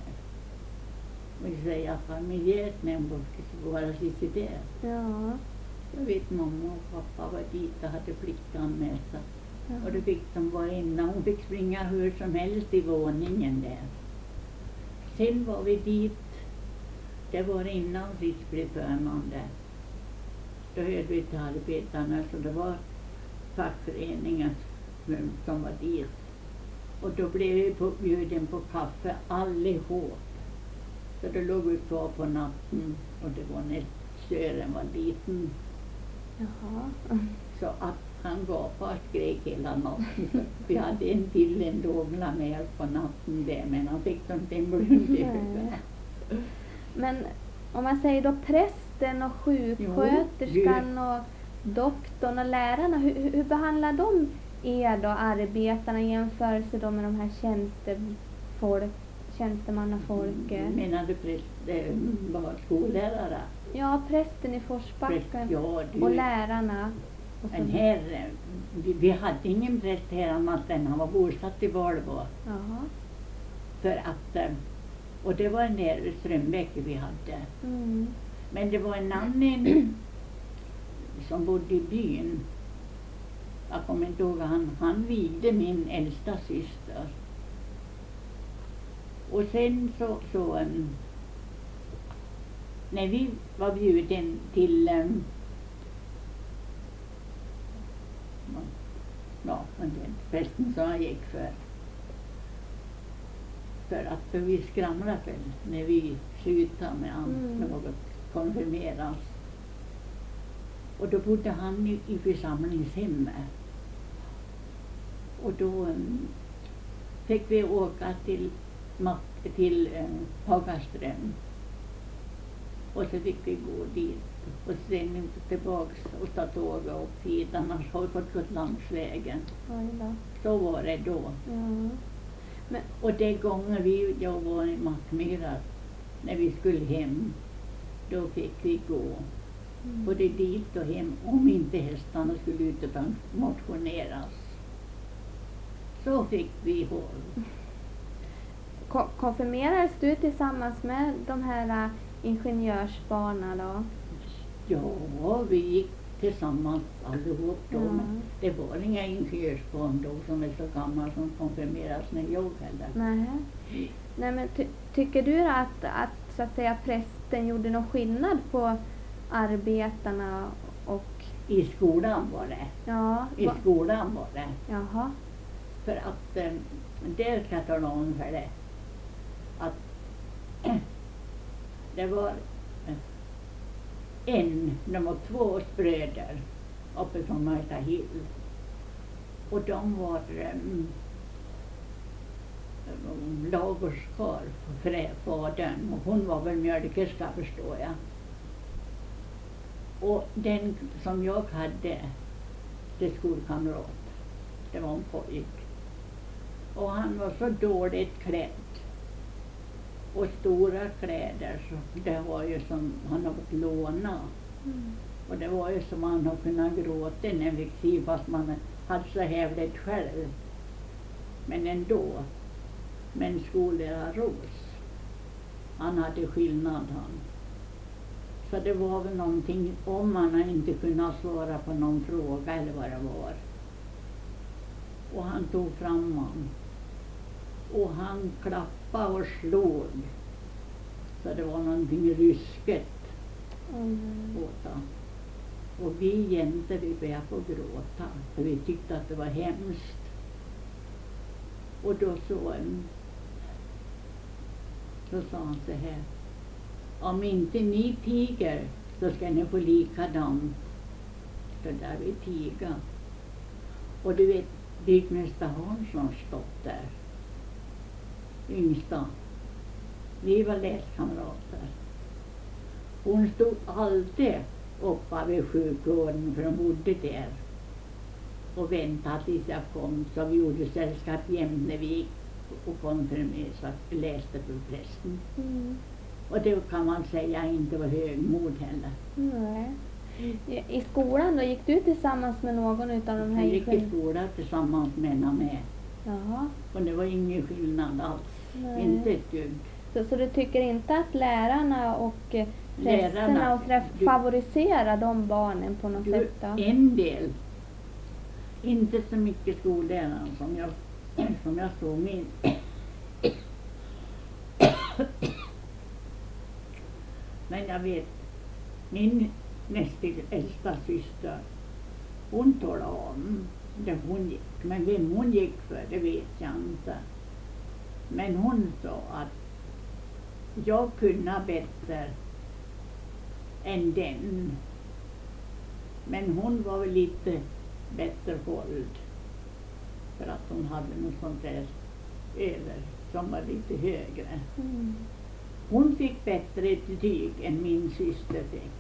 vill säga familjärt när hon skulle vara sist där. Ja. Jag vet mamma och pappa var dit och hade flickan med sig. Ja. Och då fick de vara inne. Hon fick springa hur som helst i våningen där. Sen var vi dit. Det var innan sist blev förmande. Då hörde vi till arbetarna, så det var fackföreningen som var dit. Och då blev vi på, bjuden på kaffe allihop. Så då låg vi kvar på natten och det var när Sören var liten. Jaha. Så att han gapade och skrek hela natten. Vi hade en till en dovla med oss på natten där, men han fick inte en blund i huvudet. Men om man säger då prästen och sjuksköterskan och doktorn och lärarna, hur, hur behandlar de er då, arbetarna, i jämförelse då med de här tjänstefolk, tjänstemannafolket? Menar du präst, äh, var skollärare? Ja, prästen i Forsbacka Präst, ja, du, och lärarna. Och så- Men här, vi, vi hade ingen präst här annat än han var bosatt i Valbo. Jaha. För att, eh, och det var en där i Strömbäck vi hade. Mm. Men det var en annan som bodde i byn. Jag kommer inte ihåg, han, han vigde min äldsta syster. Och sen så, så um, när vi var bjuden till um, ja, den festen som jag gick för. För att för vi skramlade väl när vi slutade med han Mm. något konfirmeras. Och då bodde han i, i församlingshemmet. Och då um, fick vi åka till, Mack- till um, Hagaström. Och så fick vi gå dit. Och sen tillbaks och ta tåget upp hit. Annars har vi fått gått landsvägen. Oj då. Så var det då. Ja. Men, Och det gången vi, jag var i Mackmyra, när vi skulle hem, då fick vi gå mm. både dit och hem om inte hästarna skulle ut och motioneras. Så fick vi håll. Ko- konfirmerades du tillsammans med de här äh, ingenjörsbarnen då? Ja, vi gick tillsammans allihop då, Ja. men det var inga ingenjörsbarn då som är så gamla som konfirmeras när jag heller. Nej. Nej men ty- tycker du att, att så att säga prästen gjorde någon skillnad på arbetarna och I skolan var det. ja, I va- skolan var det. jaha. För att eh, det ska jag tala om för det. Att det var eh, en, de var två bröder uppe från Marta Hill. Och de var um, lagerskar för fadern. Och hon var väl mjölkerska förstår jag. Och den som jag hade, det skolkamrat, det var en pojk. Och han var så dåligt klädd. Och stora kläder, så det var ju som han har fått låna. Mm. Och det var ju som han har kunnat gråta när han fick se, fast man hade så hävligt själv. Men ändå. Men skollärare Ros, han hade skillnad han. Så det var väl någonting, om man inte kunnat svara på någon fråga eller vad det var. Och han tog fram han. Och han klappade och slog. Så det var någonting rysket Mm. åt han. Och vi jäntor, vi började på gråta. För vi tyckte att det var hemskt. Och då så, um, så sa han så här. Om inte ni tiger så ska ni få likadant. Så där vi tiga. Och du vet, byggmästare Hansson stått där. Yngsta. Vi var läskamrater. Hon stod alltid uppe vid sjukvården för de bodde där. Och väntade tills jag kom. Så vi gjorde sällskap jämt när vi gick och konfirmerade så att vi läste för prästen. Mm. Och det kan man säga inte var högmod heller. Nej. I, I skolan då, gick du tillsammans med någon utav de här Jag gick i ingen- skolan tillsammans med henne med. Jaha. Och det var ingen skillnad alls. Nej. Inte ett dugg. Så, så du tycker inte att lärarna och eh, prästerna Lärarna, och sådär du- favoriserar de barnen på något Du, sätt då? en del. Inte så mycket skolläraren som jag, som jag såg min. Men jag vet, min näst äldsta syster, hon talade om där hon gick. Men vem hon gick för, det vet jag inte. Men hon sa att jag kunde bättre än den. Men hon var väl lite bättre hålld. För att hon hade något sånt där över som var lite högre. Mm. Hon fick bättre betyg än min syster fick.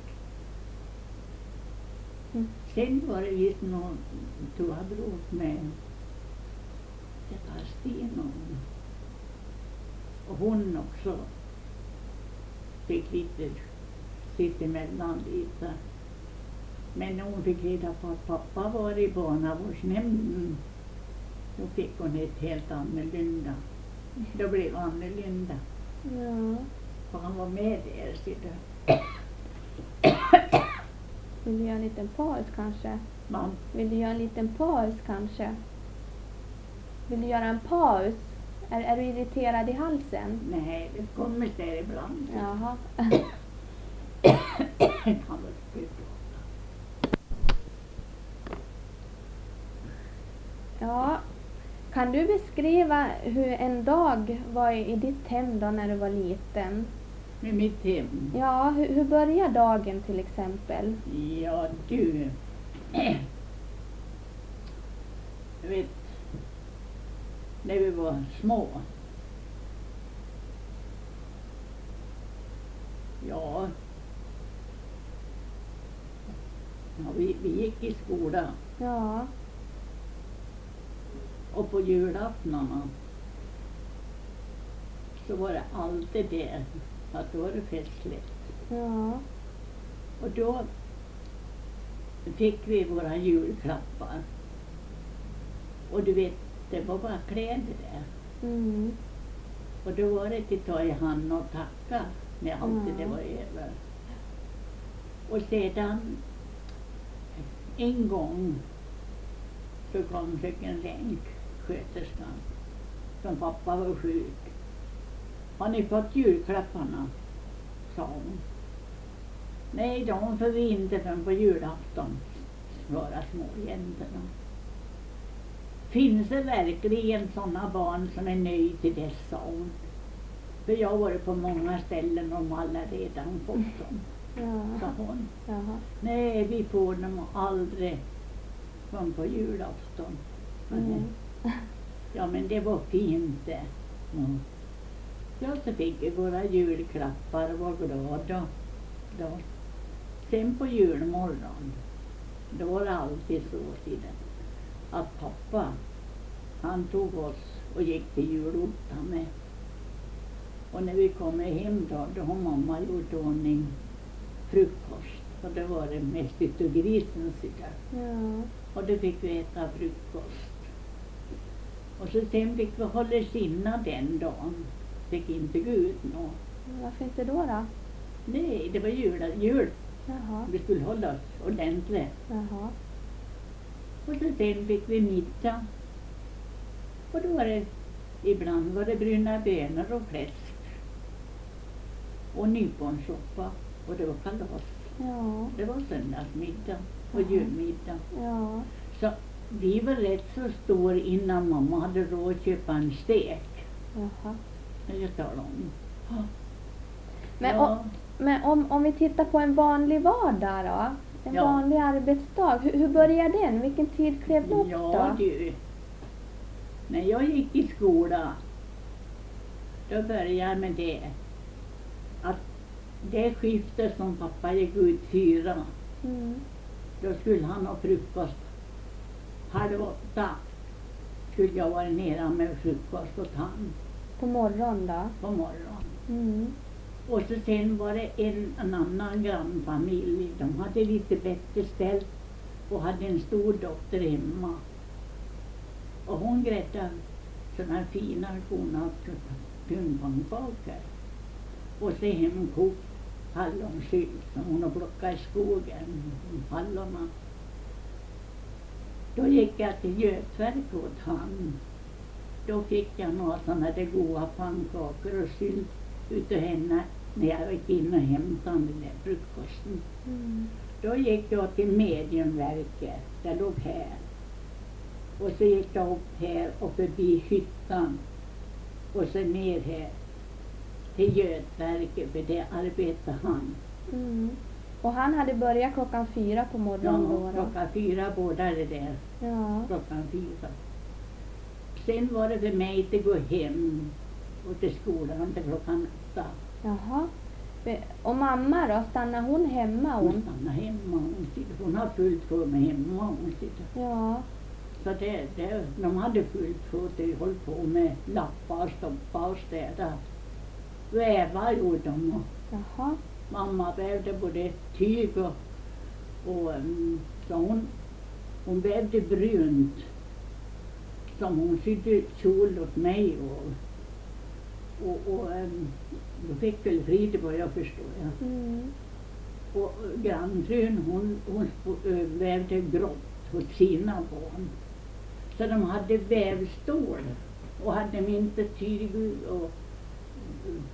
Mm. Sen var det visst någon, du hade råd med det var Stenon. Och hon också fick lite, sitta emellan lite. Men när hon fick reda på att pappa var i barnavårdsnämnden, då fick hon ett helt annorlunda. Då blev det annorlunda. Ja. För han var med där, ser du. Vill du göra en liten paus kanske? Man, Vill du göra en liten paus kanske? Vill du göra en paus? Är, är du irriterad i halsen? Nej, det kommer där ibland. Jaha. Kan väl spela. Ja. Kan du beskriva hur en dag var i ditt hem då när du var liten? Med mitt hem. Ja, hur, hur börjar dagen till exempel? Ja, du. Jag vet, när vi var små. Ja. Ja, vi, vi gick i skolan. Ja. Och på julaftnarna så var det alltid det att då var det festligt. Ja. Och då fick vi våra julklappar. Och du vet, det var bara kläder där. Mm. Och då var det att ta i hand och tacka när alltid det Ja. var över. Och sedan en gång så kom fröken Renk, sköterskan, som pappa var sjuk. Har ni fått julklapparna? Sa hon. Nej, de får vi inte förrän på julafton, svarade småjäntorna. Finns det verkligen sådana barn som är nöjda till dess, sa hon. För jag har varit på många ställen och de alla redan fått dem, Ja. sa hon. Jaha. Nej, vi får dem aldrig förrän på julafton. Mm. Ja, men det var fint det. Mm. Ja, så fick vi våra julklappar och var glada. Då. Sen på julmorgon, då var det alltid så till det, att pappa, han tog oss och gick till julottan med. Och när vi kom hem då, då har mamma gjort ordning frukost. Och det var det mest utav grisens sida. Ja. Och då fick vi äta frukost. Och så sen fick vi hålla sinna den dagen. Fick inte gå ut nå. Varför inte då då? Nej, det var jul. jul. Jaha. Vi skulle hålla oss ordentligt. Jaha. Och så sen fick vi middag. Och då var det, ibland var det bruna bönor och fläsk. Och nyponsoppa. Och det var kalas. Ja. Det var söndagsmiddag och Jaha. julmiddag. Ja. Så vi var rätt så stor innan mamma hade råd att köpa en stek. Jaha. Jag talar om. Ja. Men, Ja. om, men om, om vi tittar på en vanlig vardag då? En Ja. vanlig arbetsdag. Hur, hur börjar den? Vilken tid klev du upp Ja då? du, när jag gick i skolan, då började jag med det. Att det skiftet som pappa gick ut fyra, Mm. då skulle han ha frukost. Halv åtta skulle jag vara nere med frukost åt han På morgonen då? på morgonen. Mm. Och så sen var det en, en annan grannfamilj. De hade lite bättre ställt och hade en stor dotter hemma. Och hon gräddade sådana här fina korna pungpannkakor. Och så hemkokt hallonsylt som hon har plockat i skogen. Hallonen. Då gick jag till Götverk åt han. Då fick jag några sådana där goda pannkakor och sylt utav henne när jag gick in och hämtade den där frukosten. Mm. Då gick jag till mediumverket, det låg här. Och så gick jag upp här och förbi hyttan. Och så ner här till Götverket, för det arbetade han. Mm. Och han hade börjat klockan fyra på morgonen då? Ja, då? klockan fyra båda det där. Ja. Klockan fyra. Sen var det för mig att gå hem och till skolan till klockan åtta. Jaha. Ve- Och mamma då? Stannade hon hemma? Hon Hon? stannade hemma. Hon, sitter, hon har fullt sjå med hemma. Hon sitter. Ja. Så det, det, de hade fullt sjå. De höll på med lappa och stoppa och städa. Väva gjorde de. Och Jaha. mamma vävde både tyg och, och um, så hon, hon vävde brunt. Som hon sydde kjol åt mig och, och, och um, då fick väl Frida vad jag förstår. Ja. Mm. Och grannfrun hon, hon sp- ö, vävde grått åt sina barn. Så de hade vävstål och hade inte tyg och mm,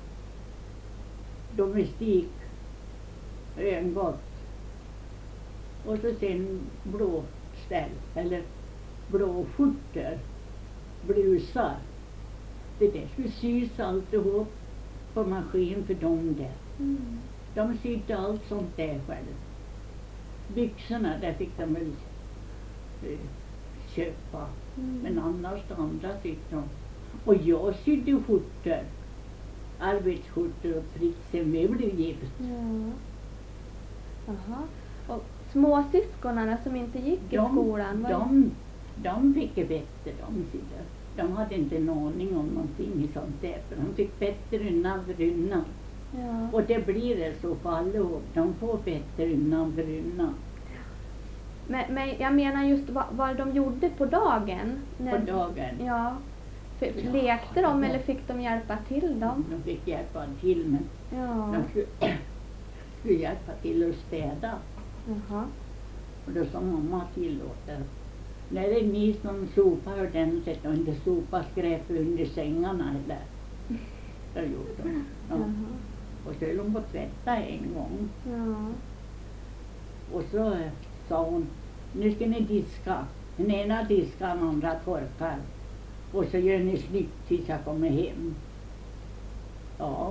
domestik ögongott. Och så sen blåställ eller blåskjortor, blusar. Det där skulle sys alltihop på maskin för dem där. Mm. De sydde allt sånt där själv. Byxorna, där fick de väl eh, köpa. Mm. Men annars de andra sydde de. Och jag sydde skjortor. Arbetsskjortor och fritsen. Vi blev gift. Ja. Jaha. Och småsyskonen som inte gick i De, skolan? vad- de, de fick det bättre, de sydde. De hade inte en aning om någonting i sånt där. För de fick bättre undan för undan. Ja. Och det blir det så för allihop. De får bättre undan för undan. Men, men jag menar just vad, vad de gjorde på dagen. På dagen. Ja. För, Ja, lekte de de- eller fick de hjälpa till dem? De fick hjälpa till, men Ja. de skulle, skulle hjälpa till att städa. Jaha. Och då sa mamma till åt dem. När det är ni som sopar ordentligt och inte sopar skräp under sängarna heller. Det gjorde de. Ja. Jaha. Och så höll hon på att tvätta en gång. Ja. Och så eh, sa hon, nu ska ni diska. Den ena diskar, den andra torkar. Och så gör ni snyggt tills jag kommer hem. Ja.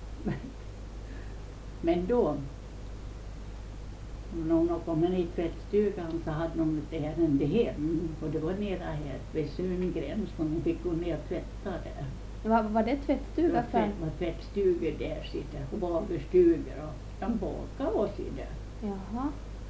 Men då, när hon har kommit i tvättstugan så hade hon ett ärende hem. Och det var nere här vid Sundgrens som hon fick gå ner och tvätta där. Var, var det Det tvättstuga var, för? tvätt, var tvättstugor där sitter och bagerstugor och de bakade oss i det. Jaha.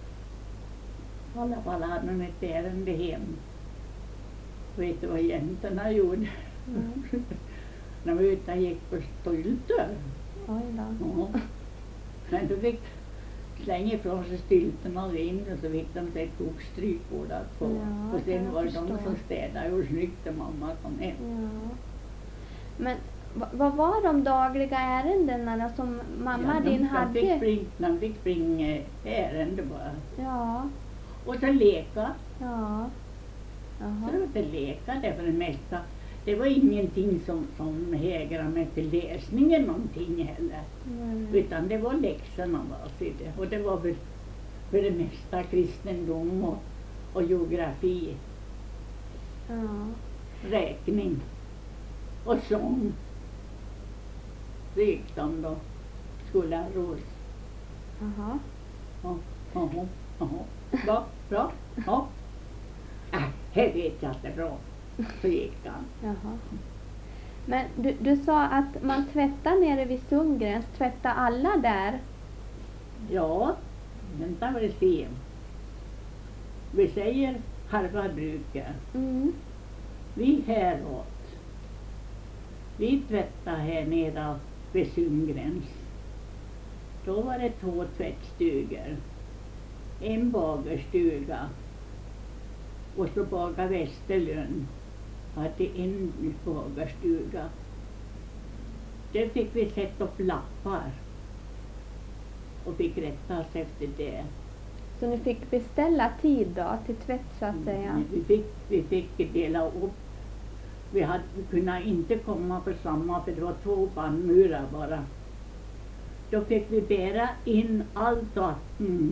I alla fall hade hon ett ärende hem. Vet du vad jäntorna gjorde? Mm. När vi ute gick på stylter. Oj då. Ja. Men då fick slänga ifrån sig stylterna och in och så fick de sig ett kokstryk båda två. Ja, Och sen jag var det de förstår. som städade och snyggt när mamma kom hem. Ja. Men va, vad var de dagliga ärendena då som mamma Ja, de, din de hade? Fick spring, de fick springa ärende bara. Ja. Och så leka. Ja. Så Jaha. det var inte leka det för det mesta. Det var ingenting som, som hägrade mig till läsningen någonting heller. Mm. Utan det var läxorna bara. så det. Och det var väl för det mesta kristendom och, och geografi, Ja. räkning och sång. Det gick de då. Skolan ros. Jaha. Ja, jaha, jaha. Bra, bra, ja. Äh, här vet jag att det är bra. Så gick han. Jaha. Men du, du sa att man tvättar nere vid Sundgrens. Tvättar alla där? Ja, vänta vad det ser. Vi säger halva bruket. Mm. Vi häråt. Vi tvättar här nere vid Sundgrens. Då var det två tvättstugor. En bagerstuga. Och så bagar Västerlund. Hade en bagerstuga. Där fick vi sätta upp lappar. Och fick rätta oss efter det. Så ni fick beställa tid då till tvätt så att säga? Mm, Vi fick, vi fick dela upp. Vi hade vi kunde inte komma på samma för det var två bandmurar bara. Då fick vi bära in allt vatten.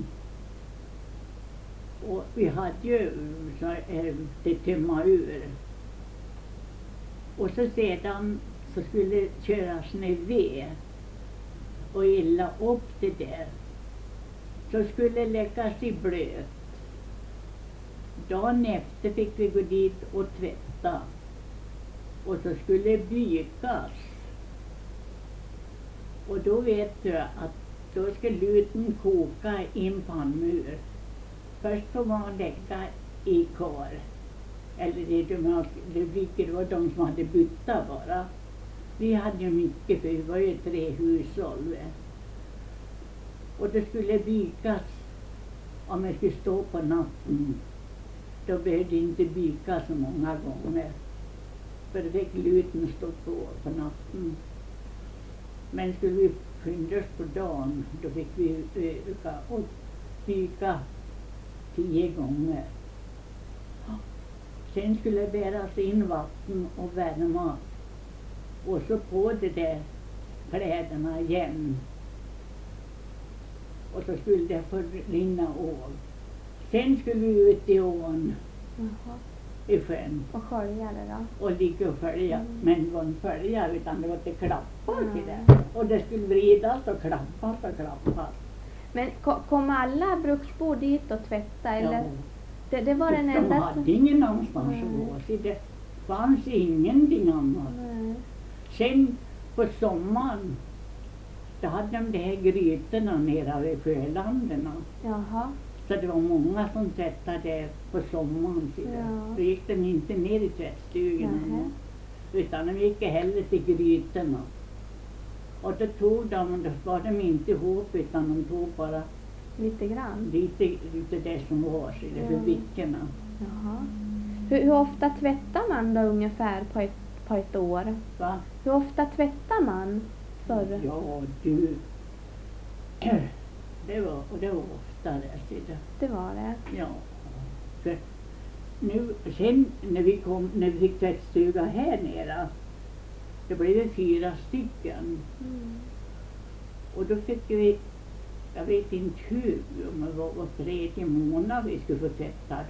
Och vi hade ju så, eh, det tömma ur. Och så sedan så skulle det köras ner ved och illa upp det där. Så skulle det läggas i blöt. Dagen efter fick vi gå dit och tvätta. Och så skulle det bykas. Och då vet du att då ska luten koka i en pannmur. Först får man lägga i kar. Eller det, de, det vilket var de som hade bytta bara. Vi hade ju mycket för vi var ju tre hushåll. Och det skulle bykas om jag skulle stå på natten. Då behövde inte byka så många gånger. För det fick luten stå på på natten. Men skulle vi skynda oss på dagen då fick vi öka och byka tio gånger. sen skulle det bäras in vatten och värma. Och så på det där kläderna igen. Och så skulle det få rinna av. Sen skulle vi ut i ån. Jaha. I sjön. Och skölja det då? Och ligga och följa. Mm. Men det var inte följa utan det var inte klappar Mm. till det. Och det skulle vridas och klappas och klappas. Men ko- kom alla bruksbor dit och tvätta? Eller? Ja. Det, det var den De enda hade ingen någonstans Nej. att gå. Så det fanns ingenting annat. Nej. Sen på sommaren, då hade de de här grytorna nere vid sjölanden. Jaha. Så det var många som tvättade där på sommaren. Så Ja. Då gick de inte ner i tvättstugorna. Nähä. Utan de gick hellre till grytorna. Och då tog de, då var de inte ihop utan de tog bara Lite grann? lite, lite det som var så det för Ja. vickorna. Jaha. Hur, hur ofta tvättar man då ungefär på ett, på ett år? Va? Hur ofta tvättar man förr? Ja du. Det var, och det var oftare. Så det, Det var det. ja. För nu, sen när vi kom, när vi fick tvättstuga här nere. Då blev det fyra stycken. Mm. Och då fick vi, jag vet inte hur, om det var var tredje månad vi skulle få tvätta då.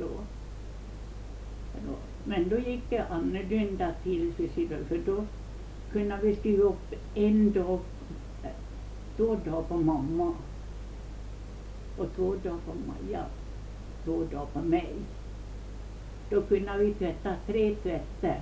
Men då gick det annorlunda till för sig, för då kunde vi skriva upp en dag, två dagar på mamma och två dagar på Maja, två dagar på mig. Då kunde vi tvätta tre tvätter.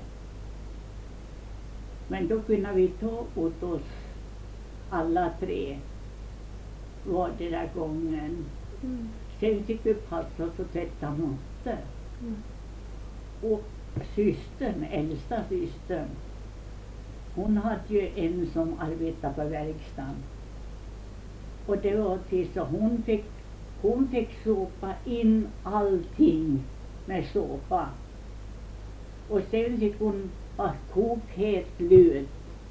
Men då kunde vi ta åt oss alla tre vardera gången. Mm. Sen fick vi passa oss att tvätta matte. Mm. Och systern, äldsta systern, hon hade ju en som arbetade på verkstaden. Och det var till så hon fick, hon fick såpa in allting med såpa. Och sen fick hon ha kokhet lut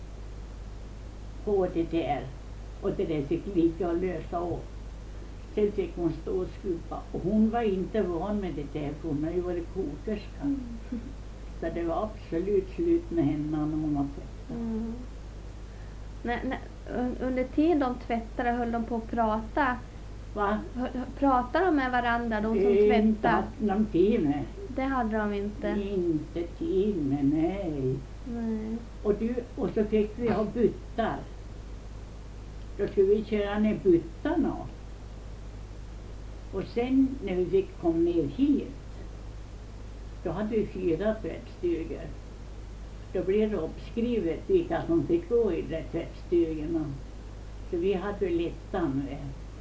på det där. Och det där fick ligga och lösa upp. Sen fick hon stå och skupa. Och hon var inte van med det där, för hon har ju varit kokerska. Mm. Så det var absolut slut med henne när hon var tvättad. Mm. När, när, un- under tiden de tvättade höll de på att prata. Va? Hö- hö- Pratade de med varandra, de som Inte tvättade? hade de tid med. Det hade de inte. Inte tid med, nej. Nej. Och, du, och så fick vi ha byttar. Då skulle vi köra ner byttarna. Och sen när vi fick komma ner hit, då hade vi fyra tvättstugor. Då blev det uppskrivet vilka som fick gå i de tvättstugorna. Så vi hade listan med.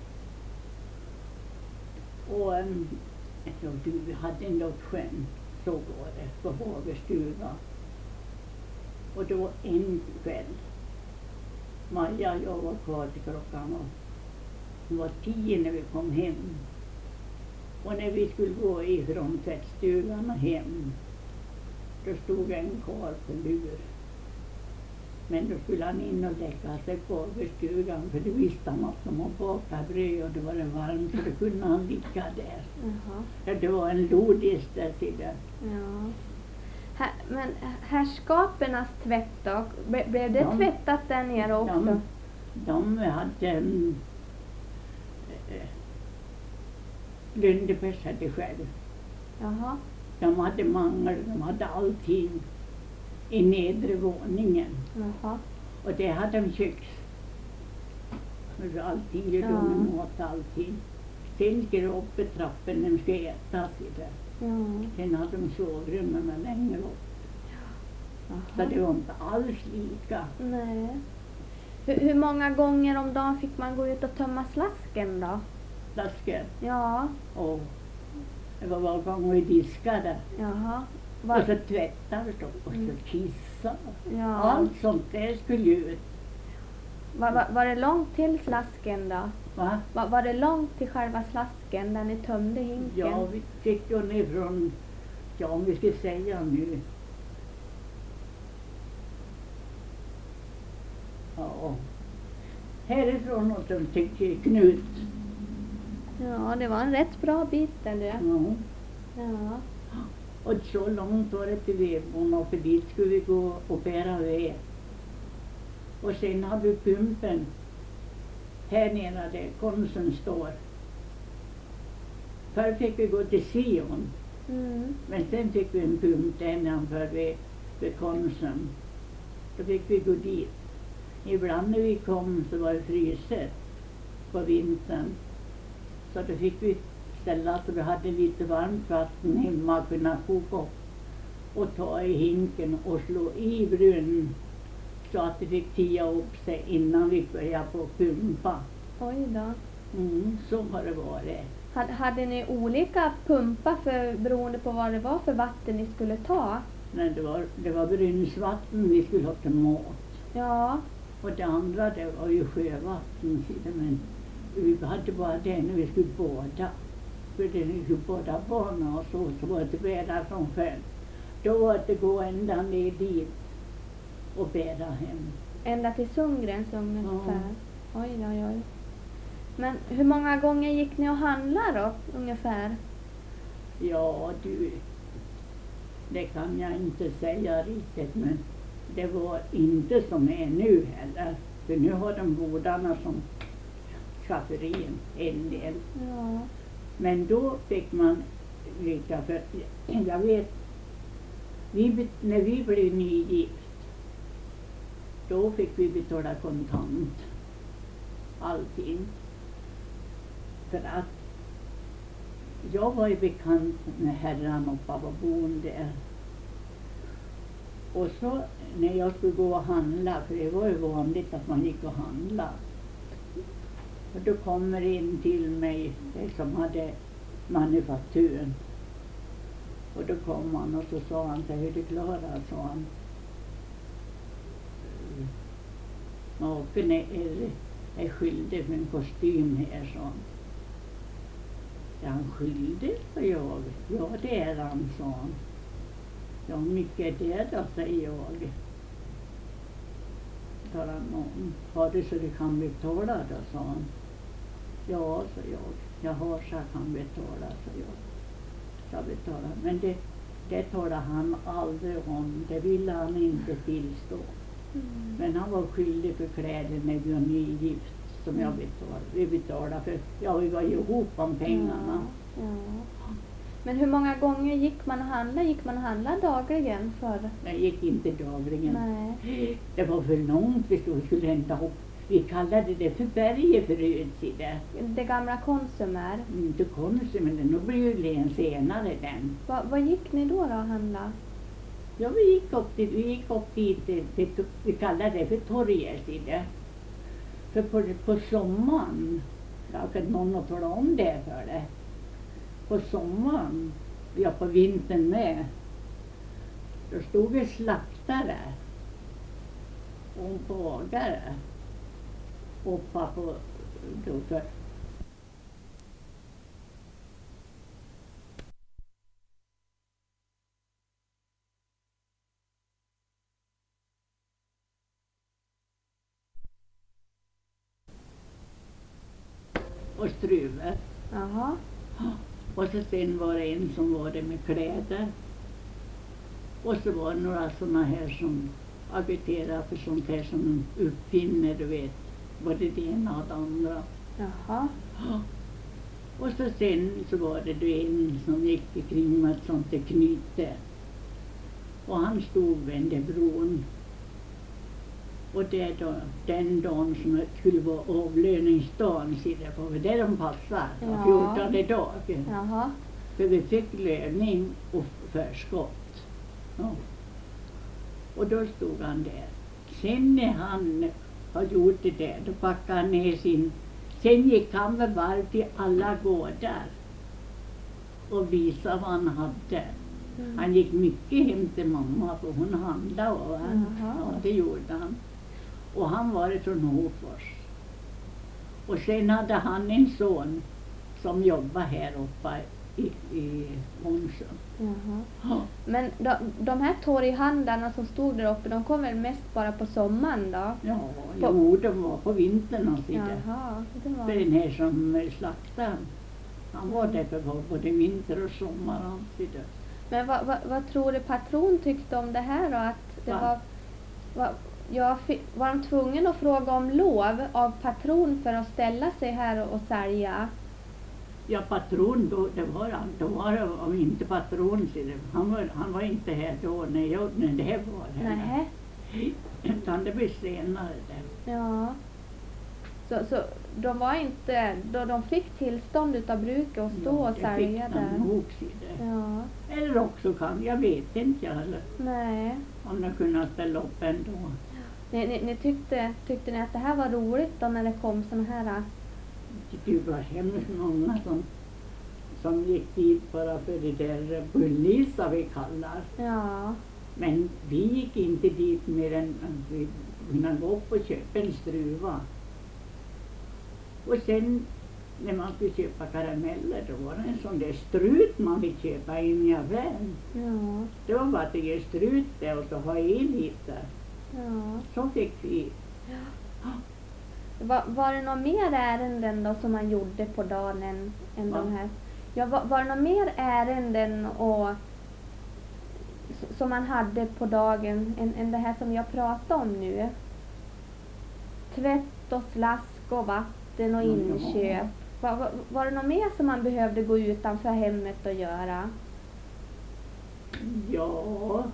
Och um, så du, vi hade en låt sjön, så var det, på Hagerstuga. Och då en kväll, Maja och jag var kvar till klockan och det var tio när vi kom hem. Och när vi skulle gå ifrån tvättstugan och hem, då stod en karl på lur. Men då skulle han in och lägga sig på överstugan, för det visste han att de har bakat bröd och det var det varmt, så då kunde han ligga där. Jaha. Ja, det var en lodis där sidan. Ja. Här, men herrskapernas tvätt då? Ble, blev det Ja. tvättat där nere också? De, de hade um, äh, Lundebärs hade själv. Jaha. De hade mangel, de hade allting i nedre våningen. Jaha. Och det hade de köks. Och allting, gjorde Ja. de med mat, allting. Sen skulle de upp i trappen när de skulle äta. Så där. Ja. Sen hade de sovrummen längre upp. Så Jaha. det var inte alls lika. Nej. Hur, hur många gånger om dagen fick man gå ut och tömma slasken då? Flaskor. Ja. Och det var var gång vi diskade. Jaha. Och Var, så tvättade vi och Mm. så kissade. ja. Allt sånt där skulle ut. Var, var, var det långt till slasken då? Va? Var, var det långt till själva slasken där ni tömde hinken? Ja, vi fick gå ner från, ja om vi ska säga nu. Ja. Härifrån och de till Knut. Ja, det var en rätt bra bit där du. Ja. Ja. Och så långt var det till vedboden och för dit skulle vi gå och bära ved. Och sen har vi pumpen här nere där Konsum står. Förr fick vi gå till Sion. Mm. Men sen fick vi en pump där nedanför vid, vid Konsum. Då fick vi gå dit. Ibland när vi kom så var det fryset på vintern. Så då fick vi ställa så vi hade lite varmt vatten hemma och kunna koka upp. Och ta i hinken och slå i brunnen så att det fick tia upp sig innan vi började på pumpa. Oj då. Mm, så har det varit. Hade, hade ni olika pumpar för, beroende på vad det var för vatten ni skulle ta? Nej, det var, det var brunnsvatten vi skulle ha till mat. Ja. Och det andra det var ju sjövatten. Men vi hade bara det när vi skulle bada. För det vi skulle bada barnen och så, så var det bära från sjön. Då var det gå ända ner dit och bära hem. Ända till Sundgrens ungefär? Ja. Oj, oj, oj. Men hur många gånger gick ni och handlade då, ungefär? Ja, du, det kan jag inte säga riktigt, men det var inte som är nu heller. För nu har de bodarna som skafferin en del. Ja. Men då fick man lika för, jag vet, vi, när vi blev nygift, då fick vi betala kontant. Allting. För att jag var ju bekant med herran och pappa boende. Och så när jag skulle gå och handla, för det var ju vanligt att man gick och handla. Och då kommer en till mig som hade manufakturen. Och då kom han och så sa han till hur det Klara, sa han. Maken är, är, är skyldig för en kostym här, sa han. Är han skyldig? Sa jag. Ja, det är han, sa han. Ja, mycket är det då, säger jag. Tar han om. Har du så du kan betala då, sa han. Ja, sa jag. Jag har så jag kan betala, sa jag. Så betala. Men det, det talade han aldrig om. Det ville han inte tillstå. Mm. Men han var skyldig för kläder när vi var nygift som jag betalade. Vi betalade för, ja, vi var ju ihop om pengarna. Ja, ja. Men hur många gånger gick man och handlade? Gick man och handlade dagligen förr? Det gick inte dagligen. Nej. Det var för långt vi skulle hämta upp. Vi kallade det för berget förut. Det. Det gamla Konsum är. Inte Konsum, men nu blev det en senare den. Va, vad gick ni då, då och handla? Ja, vi gick upp dit, vi gick upp dit, till, till, vi kallade det för torget. Det. För på, på sommaren, jag kan någon att tala om det för det. På sommaren, ja på vintern med, då stod vi slaktare och bagare och pappa då för och struve. Jaha. Och så sen var det en som var det med kläder. Och så var det några sådana här som agiterar för sånt här som uppfinner, du vet. Både det ena och det andra. Jaha. Och så sen så var det du en som gick omkring med ett sånt där knyte. Och han stod vid den där bron. Och det då, den dagen som skulle vara avlöningsdagen, så det var det de passar. Ja. fjortonde dag. Jaha. För vi fick löning och förskott. Ja. Och då stod han där. Sen när han har gjort det där, då packade han ner sin. Sen gick han med varv till alla gårdar och visade vad han hade. Mm. Han gick mycket hem till mamma för hon handlade och han, ja, det gjorde han. Och han var från Hofors. Och sen hade han en son som jobbade här uppe i, i Konsum. Jaha. Ja. Men de, de här torghandlarna som stod där uppe, de kom väl mest bara på sommaren då? Ja, På- jo, de var på vintern och så. Jaha, det var... För den här som slaktade, han var där för både vinter och sommar. Och så där. Men vad, vad, vad tror du patron tyckte om det här då? Att det Va? var, var, jag fick, var de tvungna att fråga om lov av patron för att ställa sig här och, och sälja? Ja, patron då, det var han. Då var det om inte patron. så det- Han var, han var inte här då när, jag, när det här var här. Nähä. Utan det blev senare det. Ja. Så, så de var inte, då de fick tillstånd utav bruket att stå och det sälja fick han där? nog se det. Ja. Eller också kan, jag vet inte heller. Nej. Om de kunde ställa upp ändå. Ni, ni, ni tyckte, tyckte ni att det här var roligt då när det kom såna här? Det var hemskt många som, som gick dit bara för det där bullisa vi kallar. Ja. Men vi gick inte dit mer än att vi kunde gå upp och köpa en struva. Och sen när man skulle köpa karameller då var det en sån där strut man fick köpa in i affären. Ja. Det var bara att ge strut där och så ha i lite. Ja. Så fick vi. Var, var det några mer ärenden då som man gjorde på dagen än, än Va? de här? Ja, var, var det några mer ärenden och, s- som man hade på dagen än, än det här som jag pratar om nu? Tvätt och slask och vatten och Ja. inköp. Var, var, var det något mer som man behövde gå utanför hemmet och göra? Ja.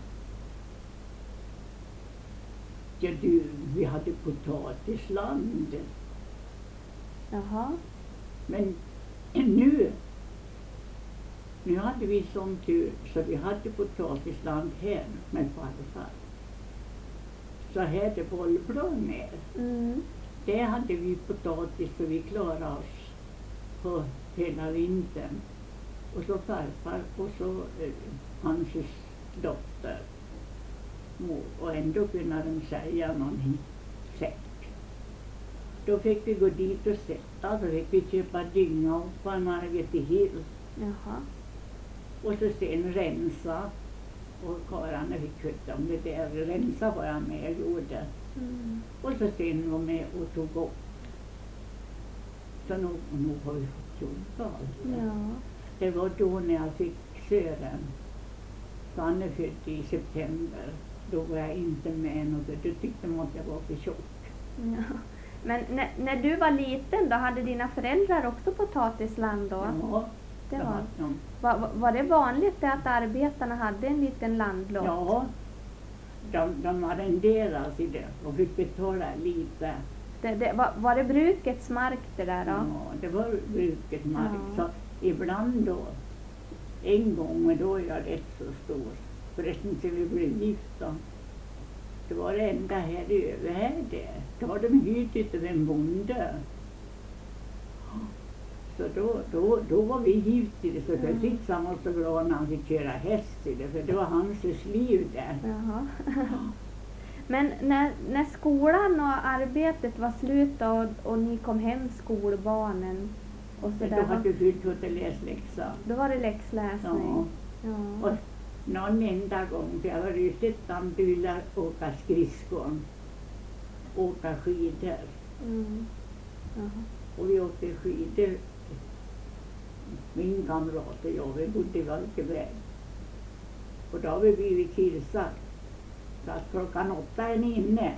Ja du, vi hade potatisland. Jaha. Men nu, nu hade vi sån tur så vi hade potatisland här med farfar. Så här det bollblad med. Mm. Det hade vi potatis så vi klarade oss på hela vintern. Och så farfar och så eh, hans dotter. Och, och ändå kunde de säga någonting sätt. Då fick vi gå dit och sätta, så fick vi köpa dynga upp på Margit Hill. Jaha. Och så sen rensa. Och karlarna fick sköta om det där. Rensa var jag med och gjorde. Mm. Och så sen var med och tog upp. Så nog, nog har vi fått jobba alltså. Ja. Det var då när jag fick Sören. Så han är född i september. Då var jag inte med något. Då tyckte man att jag var för tjock. Ja. Men när, när du var liten då, hade dina föräldrar också potatisland då? Ja, det det var. hade de. Var, var- var det vanligt det att arbetarna hade en liten landlott? Ja, de, de arrenderade sig det och fick betala lite. Det, det, var, var det brukets mark det där då? Ja, det var bruket mark. Ja. Så ibland då, en gång, men då är jag rätt så stor. Förresten till vi blev gifta. Det var det enda här över här det. Då har de hyrt utav en bonde. Så då, då, då var vi gift i det. Så jag fick samma så glad när han fick köra häst i det. För det var hans liv där. Jaha. Men när, när skolan och arbetet var slut då, och, och ni kom hem skolbarnen och Men så då där, hade vi fått läsläxa. då var det läxläsning? Ja. Ja. Och någon enda gång, för jag har ju sett han vilja åka skridskor, åka skidor. Mm. Jaha. Och vi åkte skidor, min kamrat och jag, vi bodde i Valkeväg. Och då har vi blivit tillsatt. Så att klockan åtta är ni inne.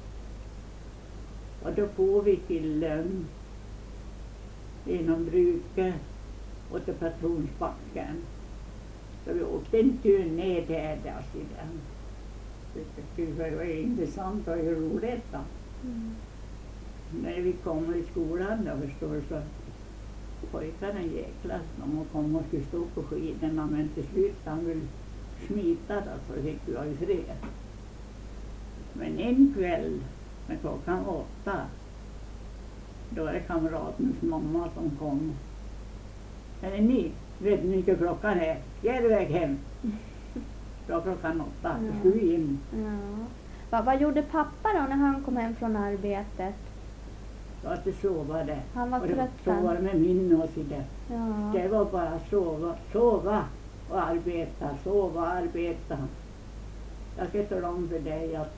Och då får vi till um, genom bruket och till patronsbacken. Så vi åkte en tur ner där, där sidan. Det var intressant och roligt då. Mm. När vi kom i skolan då förstår du, så pojkarna jäklas de kom och skulle stå på skidorna, men till slut han vill smita då, så fick vi ha i fred. Men en kväll när klockan var åtta, då är det kamratens mamma som kom. Är ni? Vet ni hur mycket klockan är? Jag är iväg hem. Då klockan åtta, då skulle vi in. Ja. Va, vad gjorde pappa då när han kom hem från arbetet? Då att det sova det. Han var Och det- trött Så han. var det med min och så där. Ja. Det var bara sova, sova och arbeta, sova och arbeta. Jag ska tala om för dig att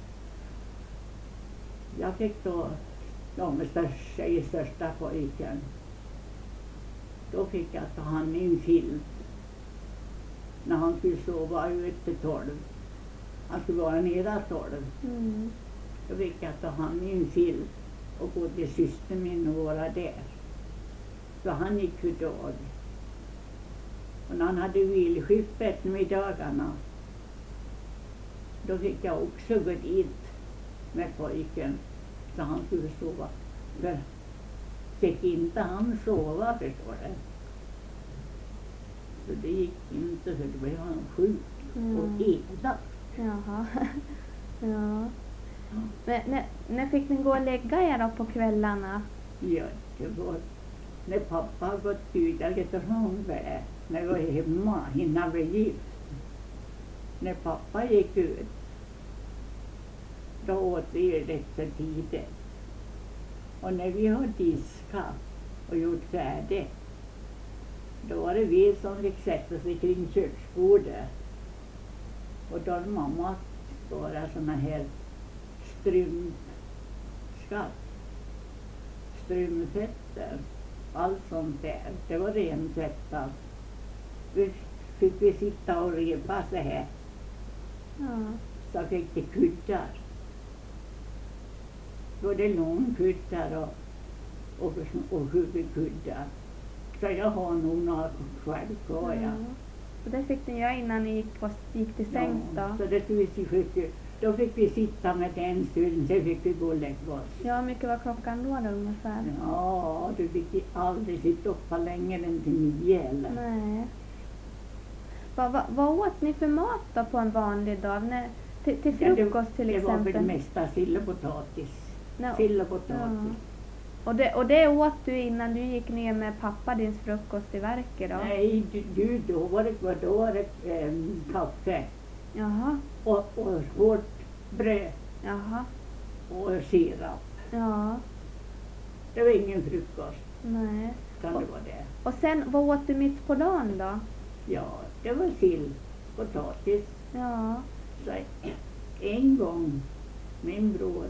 jag fick då, de största, i största pojken. Då fick jag ta hand i en filt. när han skulle sova ut till tolv. Han skulle vara nere tolv. Mm. Då fick jag ta hand i en sill och gå till syster min och vara där. Så han gick för dag. Och när han hade vilskift på eftermiddagarna, då fick jag också gå dit med pojken så han skulle sova. För fick inte han sova, förstår du. Så det gick inte, för då blev han sjuk Mm. och elak. Jaha. Ja. Men när, när fick ni gå och lägga er då på kvällarna? Ja, det var när pappa hade gått ut, jag vet inte om det är, när jag var hemma innan vi gift. När pappa gick ut, då åt vi rätt så tidigt. Och när vi har diskat och gjort färdigt, då var det vi som fick sätta sig kring köksbordet. Och då hade mamma bara såna här strömskatt, strömfetter, allt sånt där. Det var rentvättat. Vi fick vi sitta och repa så här. Ja. Så fick det kuddar. Både långkuddar och, och, och huvudkuddar. Så jag har nog några själv kvar. Ja. Och det fick ni göra innan ni gick, på, gick till sängs då? Ja, så det fick vi, fick, då fick vi sitta med den stunden, sen fick vi gå och lägga oss. Ja, hur mycket var klockan då, då ungefär? Ja, du fick aldrig sitta uppe längre än till nio eller? Nej. Vad, vad, vad åt ni för mat då på en vanlig dag? När, till, till Ja, frukost till det, exempel? Det var för det mesta sill och potatis. No. Sill och potatis. Ja. Och, det, och det åt du innan du gick ner med pappa din frukost i verket då? Nej, du, du, då var det, då var det ähm, kaffe Jaha. och, och hårt bröd Jaha. och sirap. Ja. Det var ingen frukost, Nej. utan det var det. Och sen, vad åt du mitt på dagen då? Ja, det var sill, potatis. Ja. Så en gång, min bror,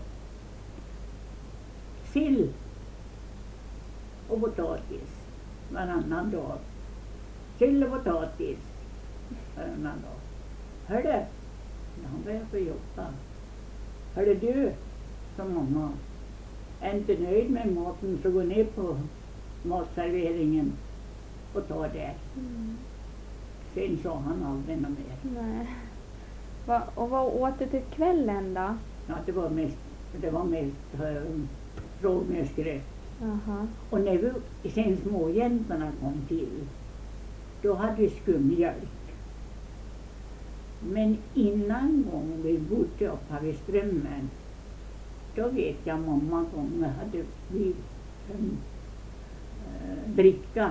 sill och potatis varannan dag. Sill och potatis varannan dag. Hörde, han började få jobba. Hörde du, sa mamma, är inte nöjd med maten så gå ner på matserveringen och ta det. Mm. Sen sa han aldrig något mer. Nej. Va, och vad åt du till kvällen då? Ja, det var mest, det var mest äh, rågmjösgröt. Jaha. Och när vi, sen småjäntorna kom till, då hade vi skummjölk. Men innan gång vi bodde uppe vid Strömmen, då vet jag många gånger hade vi um, äh, dricka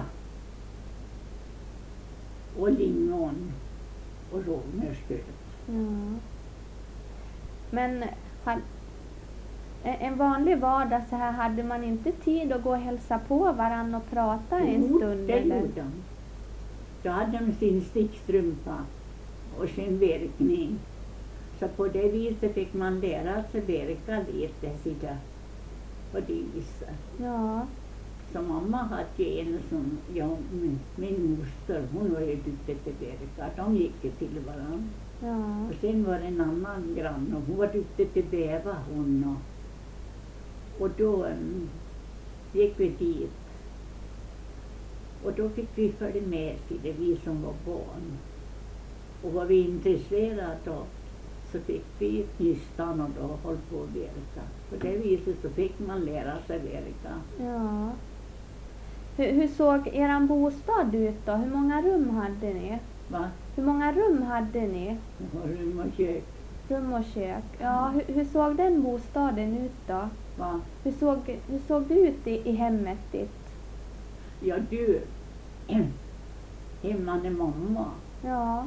och lingon och rågmjösgröt. Ja. Men had, en vanlig vardag så här, hade man inte tid att gå och hälsa på varann och prata en Jo, stund? det eller? gjorde de. Då hade de sin stickstrumpa och sin verkning. Så på det viset fick man lära sig verka lite, sitta på det viset. Ja. Så mamma hade ju en som, ja, min, min moster, hon var ju duktig till verka. De gick ju till varandra. Ja. Och sen var det en annan grann och hon var duktig till bäva hon. Och, och då um, gick vi dit. Och då fick vi följa med till det, vi som var barn. Och var vi intresserade av så fick vi nystan och då höll på att verka. På det viset så fick man lära sig verka. Ja. Hur, hur såg eran bostad ut då? Hur många rum hade ni? Va? Hur många rum hade ni? Det var rum och kök. Rum och kök. Ja, hur, hur såg den bostaden ut då? Va? Hur såg, hur såg det ut i, i hemmet ditt? Ja du, hemma med mamma. Ja.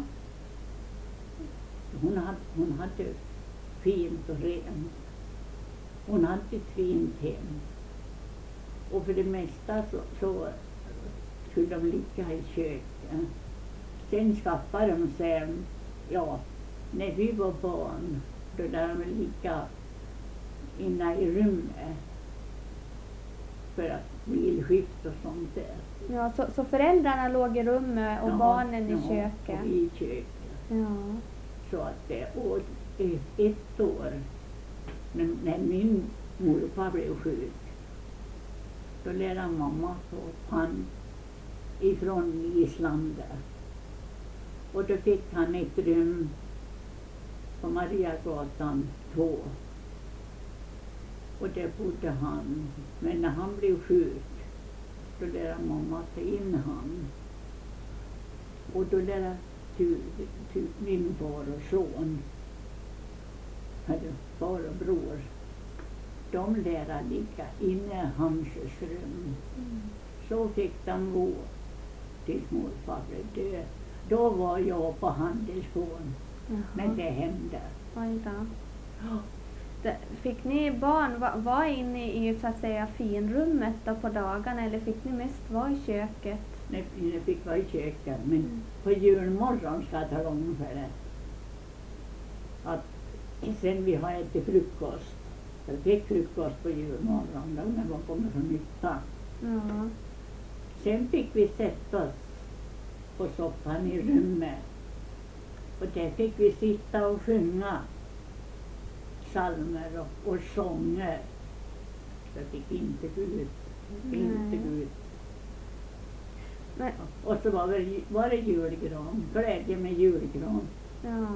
Hon hade, hon hade fint och rent. Hon hade ett fint hem. Och för det mesta så, så skulle de ligga i köket. Sen skaffade de sig, ja, när vi var barn, då lärde de ligga inne i rummet för att vilskift och sånt där. Ja, så, så föräldrarna låg i rummet och Ja, barnen i ja, köket? och i köket. Ja. Så att det och ett år när, när min morfar blev sjuk, då lärde mamma få han ifrån Island där. Och då fick han ett rum på Mariagatan två. Och där bodde han. Men när han blev sjuk, då lärde mamma ta in han. Och då lärde tu, tu, min far och son, eller far och bror, de lärde ligga inne i hans rum. Mm. Så fick de gå tills morfar blev död. Då var jag på Handelsgården när det hände. Oj då. Ja. Det- Fick ni barn vara var inne i så att säga finrummet då på dagarna eller fick ni mest vara i köket? När jag fick vara i köket. Men Mm. på julmorgon ska jag tala om för det. Att sen vi har ätit frukost. Jag fick frukost på julmorgon då när man kommer från nytta. Ja. Sen fick vi sätta oss på soffan i rummet. Och där fick vi sitta och sjunga psalmer och, och sånger. Så fick inte gå ut. Inte Nej. gå ut. Men, Och så var det, var det julgran. Glädje med julgran. ja.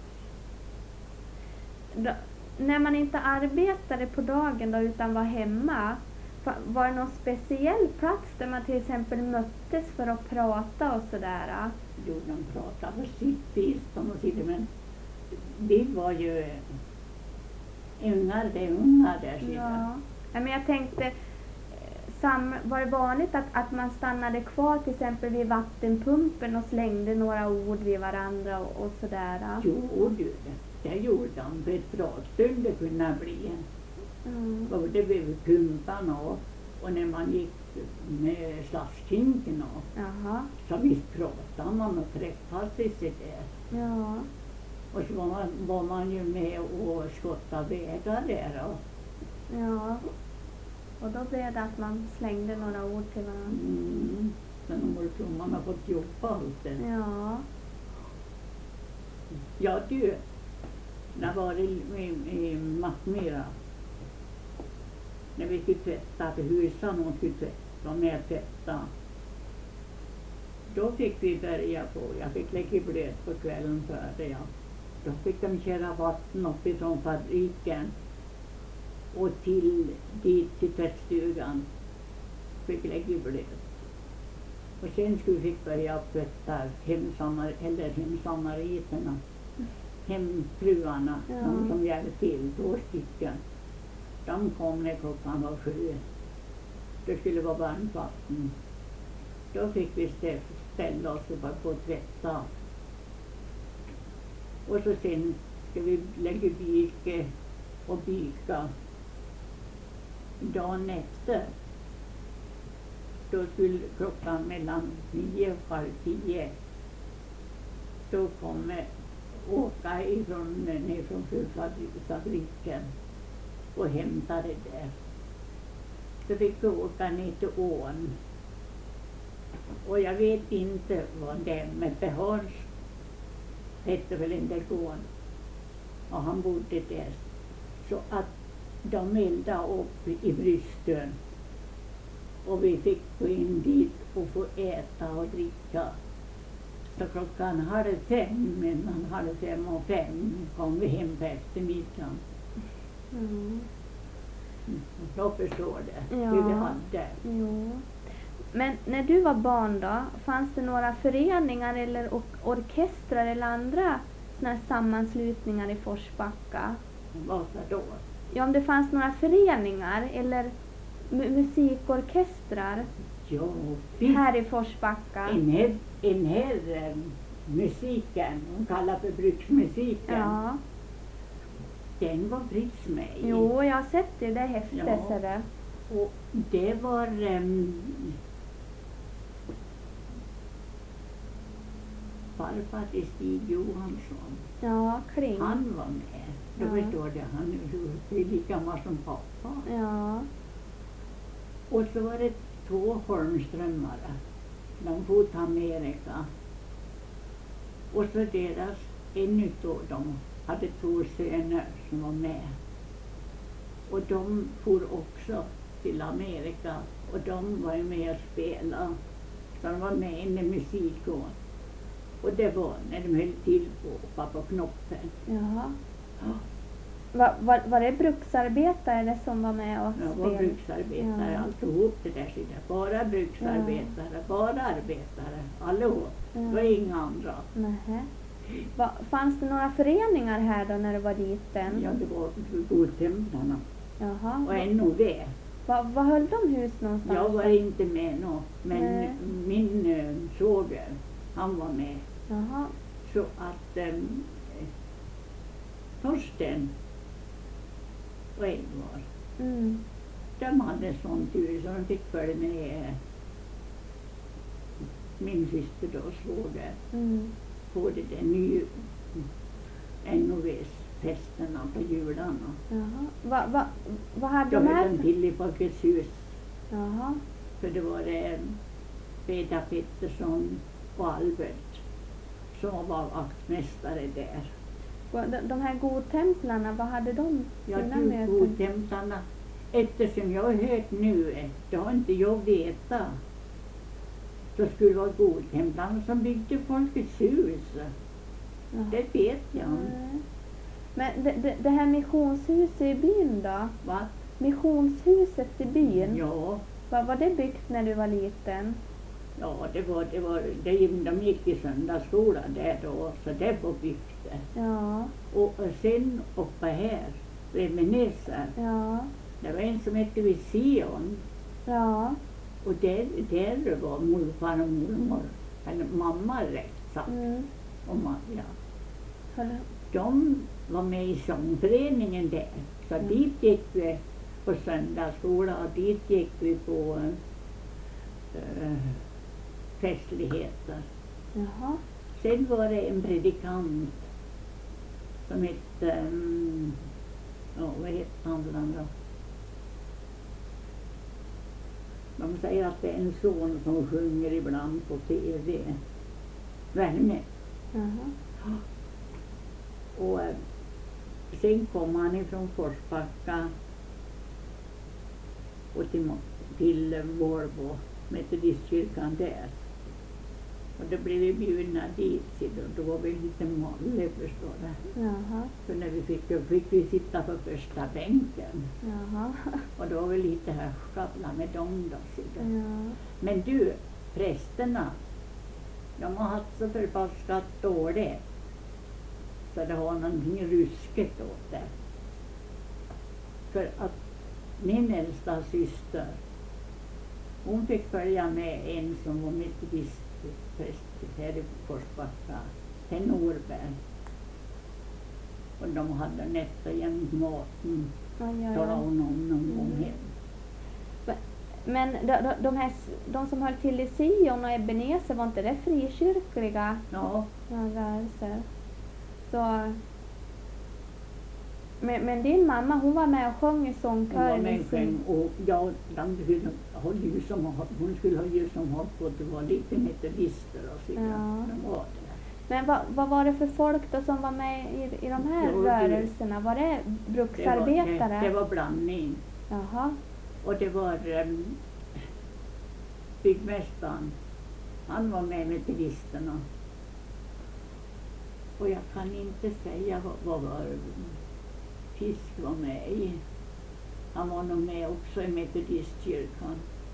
Då, när man inte arbetade på dagen då utan var hemma, fa- var det någon speciell plats där man till exempel möttes för att prata och sådär? Jo, de pratade på sitt vis, de och sitt, men vi var ju ungar, det är ungar där sidan. Ja. Ja, men jag tänkte, eh, sam, var det vanligt att, att man stannade kvar till exempel vid vattenpumpen och slängde några ord vid varandra och, och sådär? Jo, du, det gjorde de för ett bra stund det kunde bli. Mm. Både vid pumpan och, och när man gick med slaskhinken och Jaha. så visst pratade man och träffades sig där. Ja. Och så var man, var man ju med och skottade vägar där. Och, Ja. Och då blev det att man slängde några ord till varandra. mm, sen om man har fått jobba allt det. Ja. Ja du, när var det i, i Mattmyra? När vi skulle tvätta, för husan och skulle tvätta, med att tvätta. Då fick vi börja på, jag fick lägga blöt på kvällen före, ja. Då fick de köra vatten uppifrån fabriken och till dit till tvättstugan. Fick lägga blöt. Och sen skulle vi fick börja tvätta hemsamar, eller hemsamariterna. Hemfruarna, Ja. de som hjälpte till, två stycken. De kom när klockan var sju. Det skulle vara varmt vatten. Då fick vi stä- ställa oss och bara på att tvätta. Och så sen ska vi lägga byke och byka. Dagen efter, då skulle klockan mellan nio och halv tio, då kommer åka ifrån, ner från fabriken och hämta det där. Så fick vi åka ner till ån. Och jag vet inte vad det är, men Behars hette väl inte gården. Och han bodde där. Så att de eldade upp i brystön. Och vi fick gå in dit och få äta och dricka. Så klockan halv fem, mellan halv fem och fem, kom vi hem på eftermiddagen. Mm. Jag förstår det, Ja. hur vi hade. Jo. Men när du var barn då, fanns det några föreningar eller or- orkestrar eller andra såna här sammanslutningar i Forsbacka? Varför då? Ja, om det fanns några föreningar eller mu- musikorkestrar Ja, visst. här i Forsbacka? En här, en här eh, musiken, hon kallar för bruksmusiken, Ja. den var Fritz med i. Jo, jag har sett det, det är häftigt. Ja. Så det. Och det var um, farfar till Stig Johansson. Ja, Kling. Han var med. Då Ja. förstår du, han är ju lika gammal som pappa. Ja. Och så var det två Holmströmmare. De for till Amerika. Och så deras, en utav dem hade två söner som var med. Och de for också till Amerika. Och de var ju med och spelade. Så de var med in i musikkåren. Och det var när de höll till på på knoppen. Jaha. Ja, Va, var, var det bruksarbetare som var med och jag spelade? var bruksarbetare, Ja. alltihop det där sidan. Bara bruksarbetare, bara arbetare, allihop. Ja. Det var inga andra. Nähä. Va, fanns det några föreningar här då när du var liten? Ja, det var godtemplarna Jaha. och N O V. Va, var höll de hus någonstans? Jag var då? inte med nå, men Nej. min äh, svåger, han var med. Jaha. Så att ähm, Torsten och Ingvar, Mm. de hade sån tur så de fick följa med äh, min syster då, svåger, Mm. på det där nya N O V-festerna på jularna. Jaha. Va, va, vad hade Då de höll här? de till i Folkets hus. Jaha. För det var det Peter Pettersson och Albert som var vaktmästare där. Va, de, de här godtemplarna, vad hade de Jag sina tog möten? godtemplarna. Eftersom jag har hört nu, det har inte jag vetat. Då skulle det vara godtemplarna som byggde Folkets hus. Jaha. Det vet jag. Nej. Men det, det, det här missionshuset i byn då? Va? Missionshuset i byn, Ja, vad var det byggt när du var liten? ja det var, det var, det, de gick i söndagsskola där då, så det var byggt det. Ja, Och sen uppe här, bredvid Näser, ja, det var en som hette Vision. ja. Och där, där var morfar och mormor, eller mamma rätt sagt. Mm. Och man, ja. Höll, De var med i sångföreningen där. Så Mm. dit gick vi på söndagsskola och dit gick vi på äh, festligheter. jaha. Sen var det en predikant som hette, um, ja vad hette han då? De säger att det är en son som sjunger ibland på T V. Värme. Jaha. Och eh, sen kom han ifrån Forsbacka och till, Mo- till eh, Vårbo, metodistkyrkan där. Och då blev vi bjudna dit, så då, då var vi lite malle, förstår du. Jaha. För när vi fick, då fick vi sitta på första bänken. Jaha. Och då var vi lite härskapla med dem då. Så då. Ja. Men du, prästerna, de har haft så förbaskat dåligt. Så det har någonting ruskigt åt det. För att min äldsta syster, hon fick följa med en som var metodistpräst här i Forsbacka, till Norberg. Och de hade nätta jämt maten, Oj, oj, talade oj. hon om någon gång Mm. hem. Men de, de, de, här, s- de som höll till i Sion och Ebenezer, var inte det frikyrkliga Ja, ja, rörelser? Så, men, men din mamma, hon var med och sjöng i hon var sångkören med i en sin... skäng och ja, de skulle ha ju som ha- hon skulle ha ju som hållit på att det var lite metodister och så. Ja. De var det. Men vad, vad var det för folk då som var med i, i de här Jo, det- rörelserna? Var det Det var, bruksarbetare? det, det var blandning. Jaha. Och det var um, byggmästaren. Han var med med turisterna. Och jag kan inte säga vad, vad var Fisk var med i. Han var nog med också i metodistkyrkan.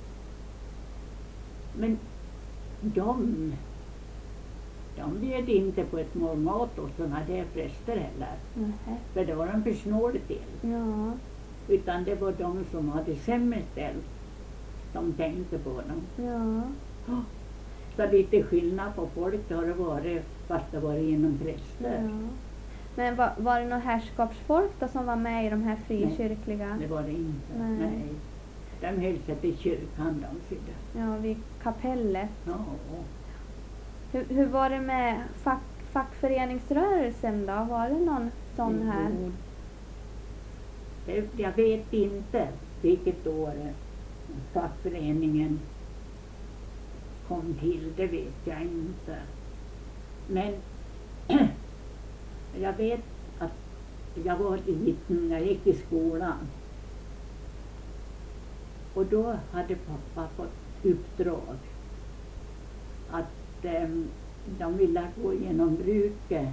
Men de, de bjöd inte på ett mål mat och sådana där präster heller. Nähä. För det var de för snåla till. Ja. Utan det var de som hade sämre ställt som tänkte på dem. Ja. Så lite skillnad på folk har det varit fast det var genom präster. Ja. Men var, var det någon herrskapsfolk då som var med i de här frikyrkliga? Det var det inte. Nej. Nej. De höll sig till kyrkan de sida. Ja, vid kapellet. Ja. Hur, hur var det med fack, fackföreningsrörelsen då? Var det någon sån här? Jo. Det, jag vet inte vilket år fackföreningen kom till, det vet jag inte. Men jag vet att jag var liten, jag gick i skolan. Och då hade pappa fått uppdrag att eh, de ville gå genom bruket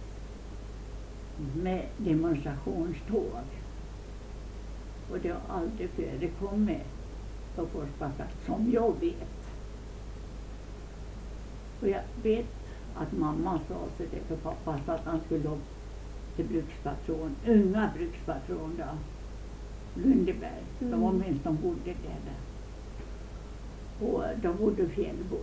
med demonstrationståg. Och det har aldrig förekommit på Forsbacka som jag vet. Och jag vet att mamma sa sig det för pappa så att han skulle upp till brukspatron, unga brukspatron då, Lundeberg. Mm. De var minst de bodde där. Och de bodde i Fjällbo.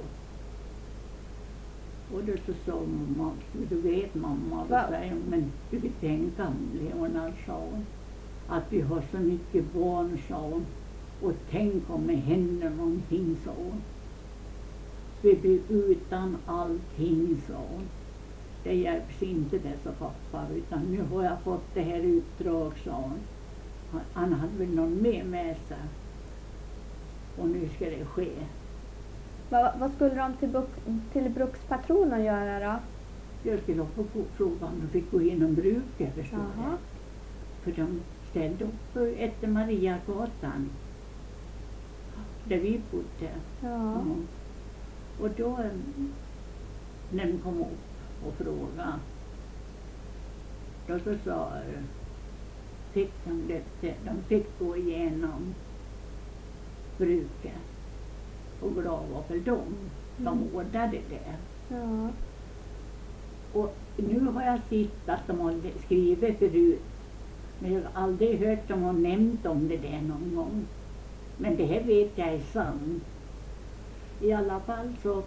Och då så sa mamma, du vet mamma, då säger hon, men du vill tänka Leonard, sa hon, att vi har så mycket barn, sa hon, och tänk om det händer någonting, sa hon. Vi blir utan allting, sa hon. Det hjälps inte det, sa pappa, utan nu har jag fått det här uppdrag, sa hon. Han, han hade väl någon mer med sig. Och nu ska det ske. Va, vad skulle de till, buk, till brukspatronen göra då? Jag skulle upp på frågan och fick gå igenom bruket, förstår du. För de ställde upp efter Mariagatan. Där vi bodde. Ja. Mm. Och då, när de kom upp och frågade, då så sa, fick de det, de fick gå igenom bruket. Och glad var för dem. De Mm. ordnade det. Ja. Och nu har jag sett att de har skrivit förut. Men jag har aldrig hört dem ha nämnt om det där någon gång. Men det här vet jag är sant. I alla fall så.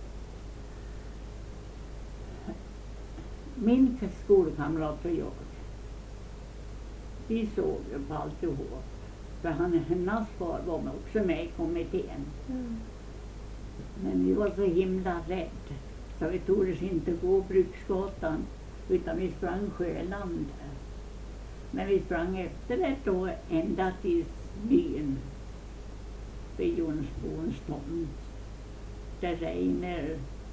Min skolkamrat och jag. Vi såg ju på alltihop. För han, hennes far var också med i kommittén. Mm. Men vi var så himla rädd. Så vi tordes inte gå Bruksgatan. Utan vi sprang Sjöland. Men vi sprang efter det då ända till byn. Vid Jonsbons tomt. Där Reiner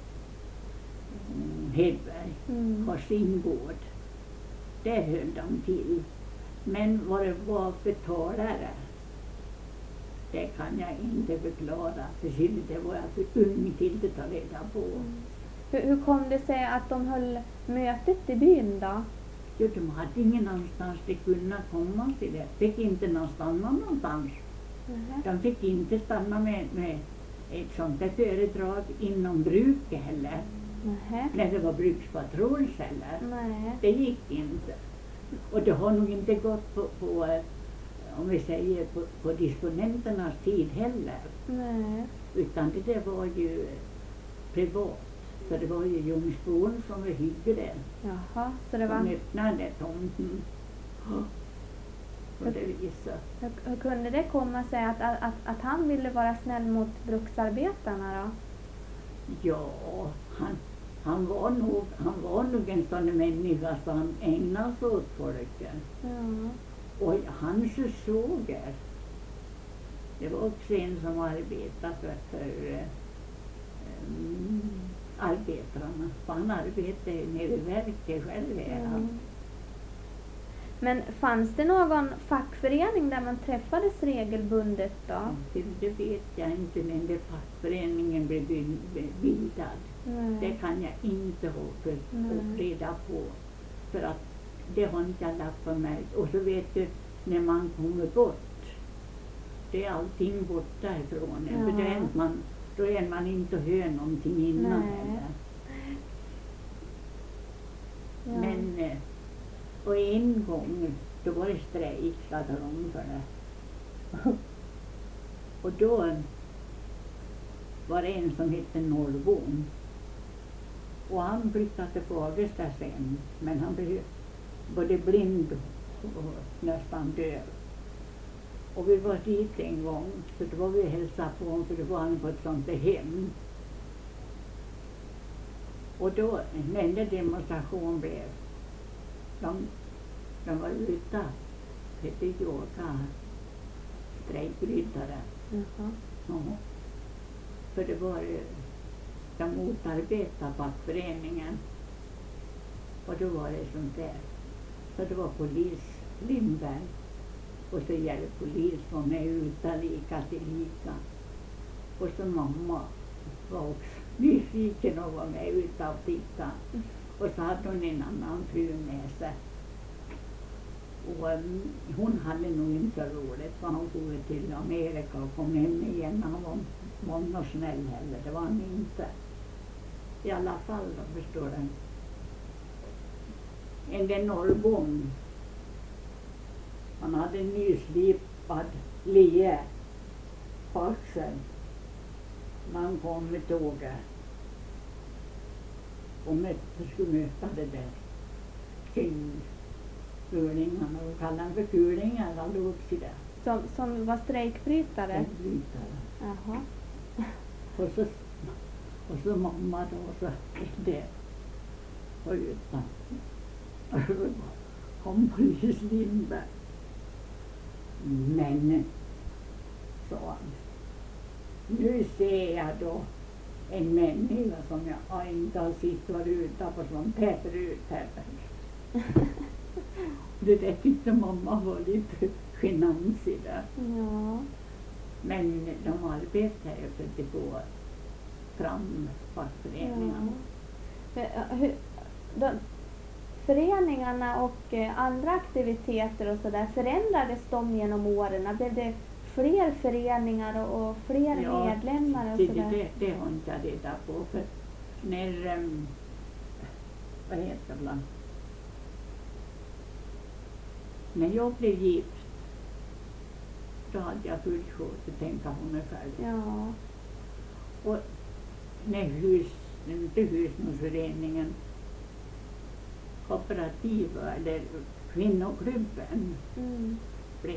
mm, Hedberg Mm. har sin gård. Där höll de till. Men vad det var för talare, det kan jag inte förklara. För det var jag för ung till att ta reda på. Mm. Hur, hur kom det sig att de höll mötet i byn då? Jo, de hade ingen någonstans de kunde komma till det. Fick inte någonstans någonstans. Mm. De fick inte stanna med, med ett sånt där föredrag inom bruket heller. Mm. När det var brukspatrull heller. Nej. Det gick inte. Och det har nog inte gått på, på eh, om vi säger på, på disponenternas tid heller. Nej. Utan det där var ju privat. Så det var ju Jungsbron som var hyggde. Jaha, så det Som var... öppnade tomten. På det viset. Hur, hur kunde det komma sig att, att, att, att han ville vara snäll mot bruksarbetarna då? Ja, han, han, var nog, han var nog en sån människa som han ägnade sig åt folket. Ja. Och hans svåger, det var också en som arbetade för, för um, arbetarna. Han arbetade nere i verket själv här. Mm. Men fanns det någon fackförening där man träffades regelbundet då? Det, det vet jag inte, men det fackföreningen blev bildad. Nej. Det kan jag inte ha för att reda på. För att det har inte jag lagt på mig. Och så vet du, när man kommer bort, det är allting borta ifrån en. Ja. För då är man, då är man inte och hör någonting innan Nej. heller. Ja. Men, eh, och en gång, då var det strejk, sa de för det. Och då var det en som hette Norrbom. Och han flyttade till Fagersta sen. Men han blev både blind och nästan död. Och vi var dit en gång. Så då var vi och hälsade på honom, för då var han på ett sånt där hem. Och då, när den demonstration blev, de, de var ute, hette yoga, strejkbrytare. Jaha. Ja. För det var ju, de motarbetade fackföreningen. Och då var det sånt där. Så det var polis Lindberg. Och så gällde polis var med utan lika till lika. Och så mamma var också nyfiken och var med utan och titta. Och så hade hon en annan fru med sig. Och um, hon hade nog inte roligt för hon for till Amerika och kom hem igen. Han var, var någon snäll heller, det var han inte. I alla fall då, förstår du. En den norrbom. Han hade en nyslipad lie på axeln. När han kom med tåget. Och mötte, skulle möta det där. Kring kulingarna. Och kallade han för kulingar. Han låg sig där. Som, som var strejkbrytare? Strejkbrytare. Jaha. Och så, och så mamma då. Och så det. Och utan. Och så kom polis Lindberg. Men, sa han. Nu ser jag då en människa som jag inte har sett varit utanför sånt här förut heller. Det där tyckte mamma var lite genansig där. Ja. Men de arbetade ju för att det går fram fackföreningarna. Ja. Hur, de, föreningarna och eh, andra aktiviteter och sådär, förändrades de genom åren? Blev det fler föreningar och, och fler Ja, medlemmar och det, sådär? det, det har inte jag reda på. För när, um, vad heter det? När jag blev gift, då hade jag fullt sjå att tänka på mig själv. Ja. Och när hus, inte husmorsföreningen, kooperativa eller kvinnoklubben Mm. blev,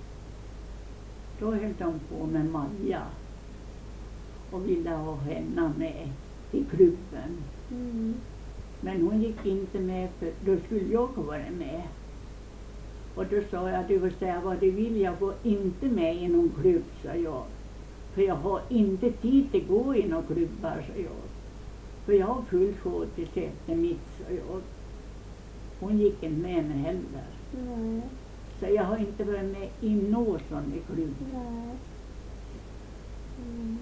då höll de på med Maja och ville ha henne med i klubben. Mm. Men hon gick inte med, för då skulle jag vara med. Och då sa jag, du får säga vad du vill, jag går inte med i någon klubb, sa jag. För jag har inte tid att gå i någon klubbar, sa jag. För jag har fullt sjå till sättet mitt, sa jag. Hon gick inte med mig heller. Nej. Så jag har inte varit med i någon sån i klubb. Nej. Mm.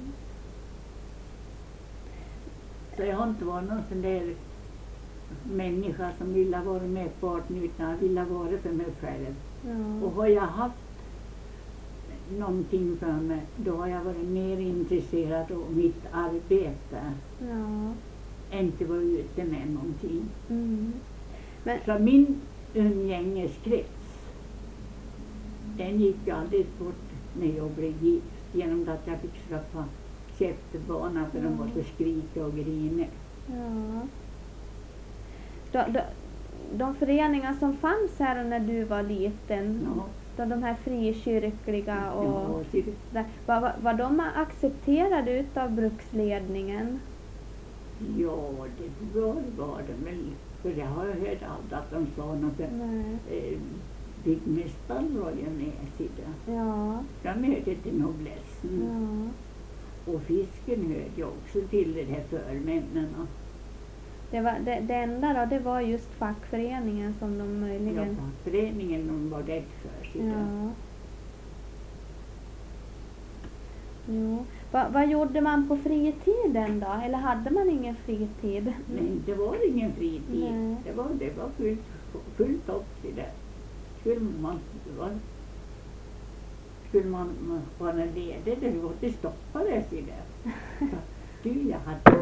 Så jag har inte varit någon sån där människa som ville vara med på det, utan jag ville vara för mig själv. Ja. Och har jag haft någonting för mig, då har jag varit mer intresserad av mitt arbete Ja. än att vara ute med någonting. Mm. Men, Så min umgängeskrets, den gick ju alldeles bort när jag blev gift, genom att jag fick skaffa käftebarna för de måste skrika och grina. ja. De, de, de föreningar som fanns här när du var liten, Ja. de, de här frikyrkliga och Ja, det- där, var, var, var de accepterade utav bruksledningen? ja, det var, var det väl. För jag har hört allt att de sa något. Nej. Eh, byggmästaren var ju med sig där. Ja. De hörde till noblessen. Ja. Och fisken hörde ju också till de här förmännen. Det, var, det, det enda då, det var just fackföreningen som de Ja, möjligen... fackföreningen de var rädd för sig. där. Ja. Jo. Va, vad gjorde man på fritiden då? Eller hade man ingen fritid? Nej, det var ingen fritid. Nej. Det var, det var fullt, fullt upp till det. Skulle man, det var, skulle man man vara ledig, det var det stoppades i det. Så, du, jag hade...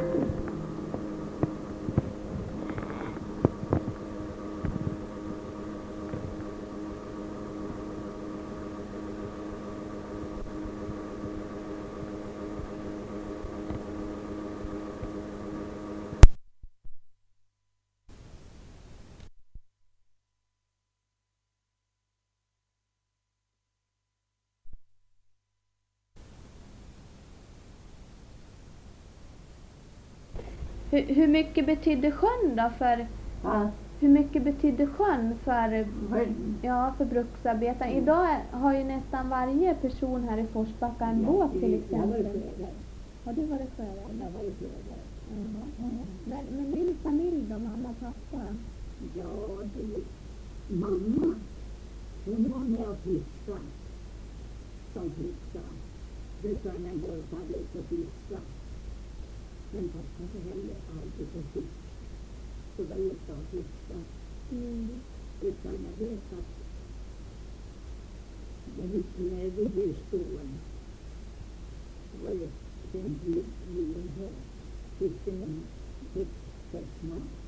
Hur, hur mycket betydde sjön då för, Ja, hur mycket betydde sjön för, Sjön. ja, för bruksarbetaren? Idag har ju nästan varje person här i Forsbacka en båt till exempel. Har du varit sjöare? Jag var ju sjöare. Men, men din familj då, mamma och pappa? Ja, det, mamma, hon var med och fiskade. Som fiskade. Ryssarna går och tar ut och fiskar. Men pappa så heller aldrig på fisk. Så var ute och fiskade. Mm. Utan jag vet att jag gick med vid husstålen. Det var ju den bilen här. Fick en fick sex man.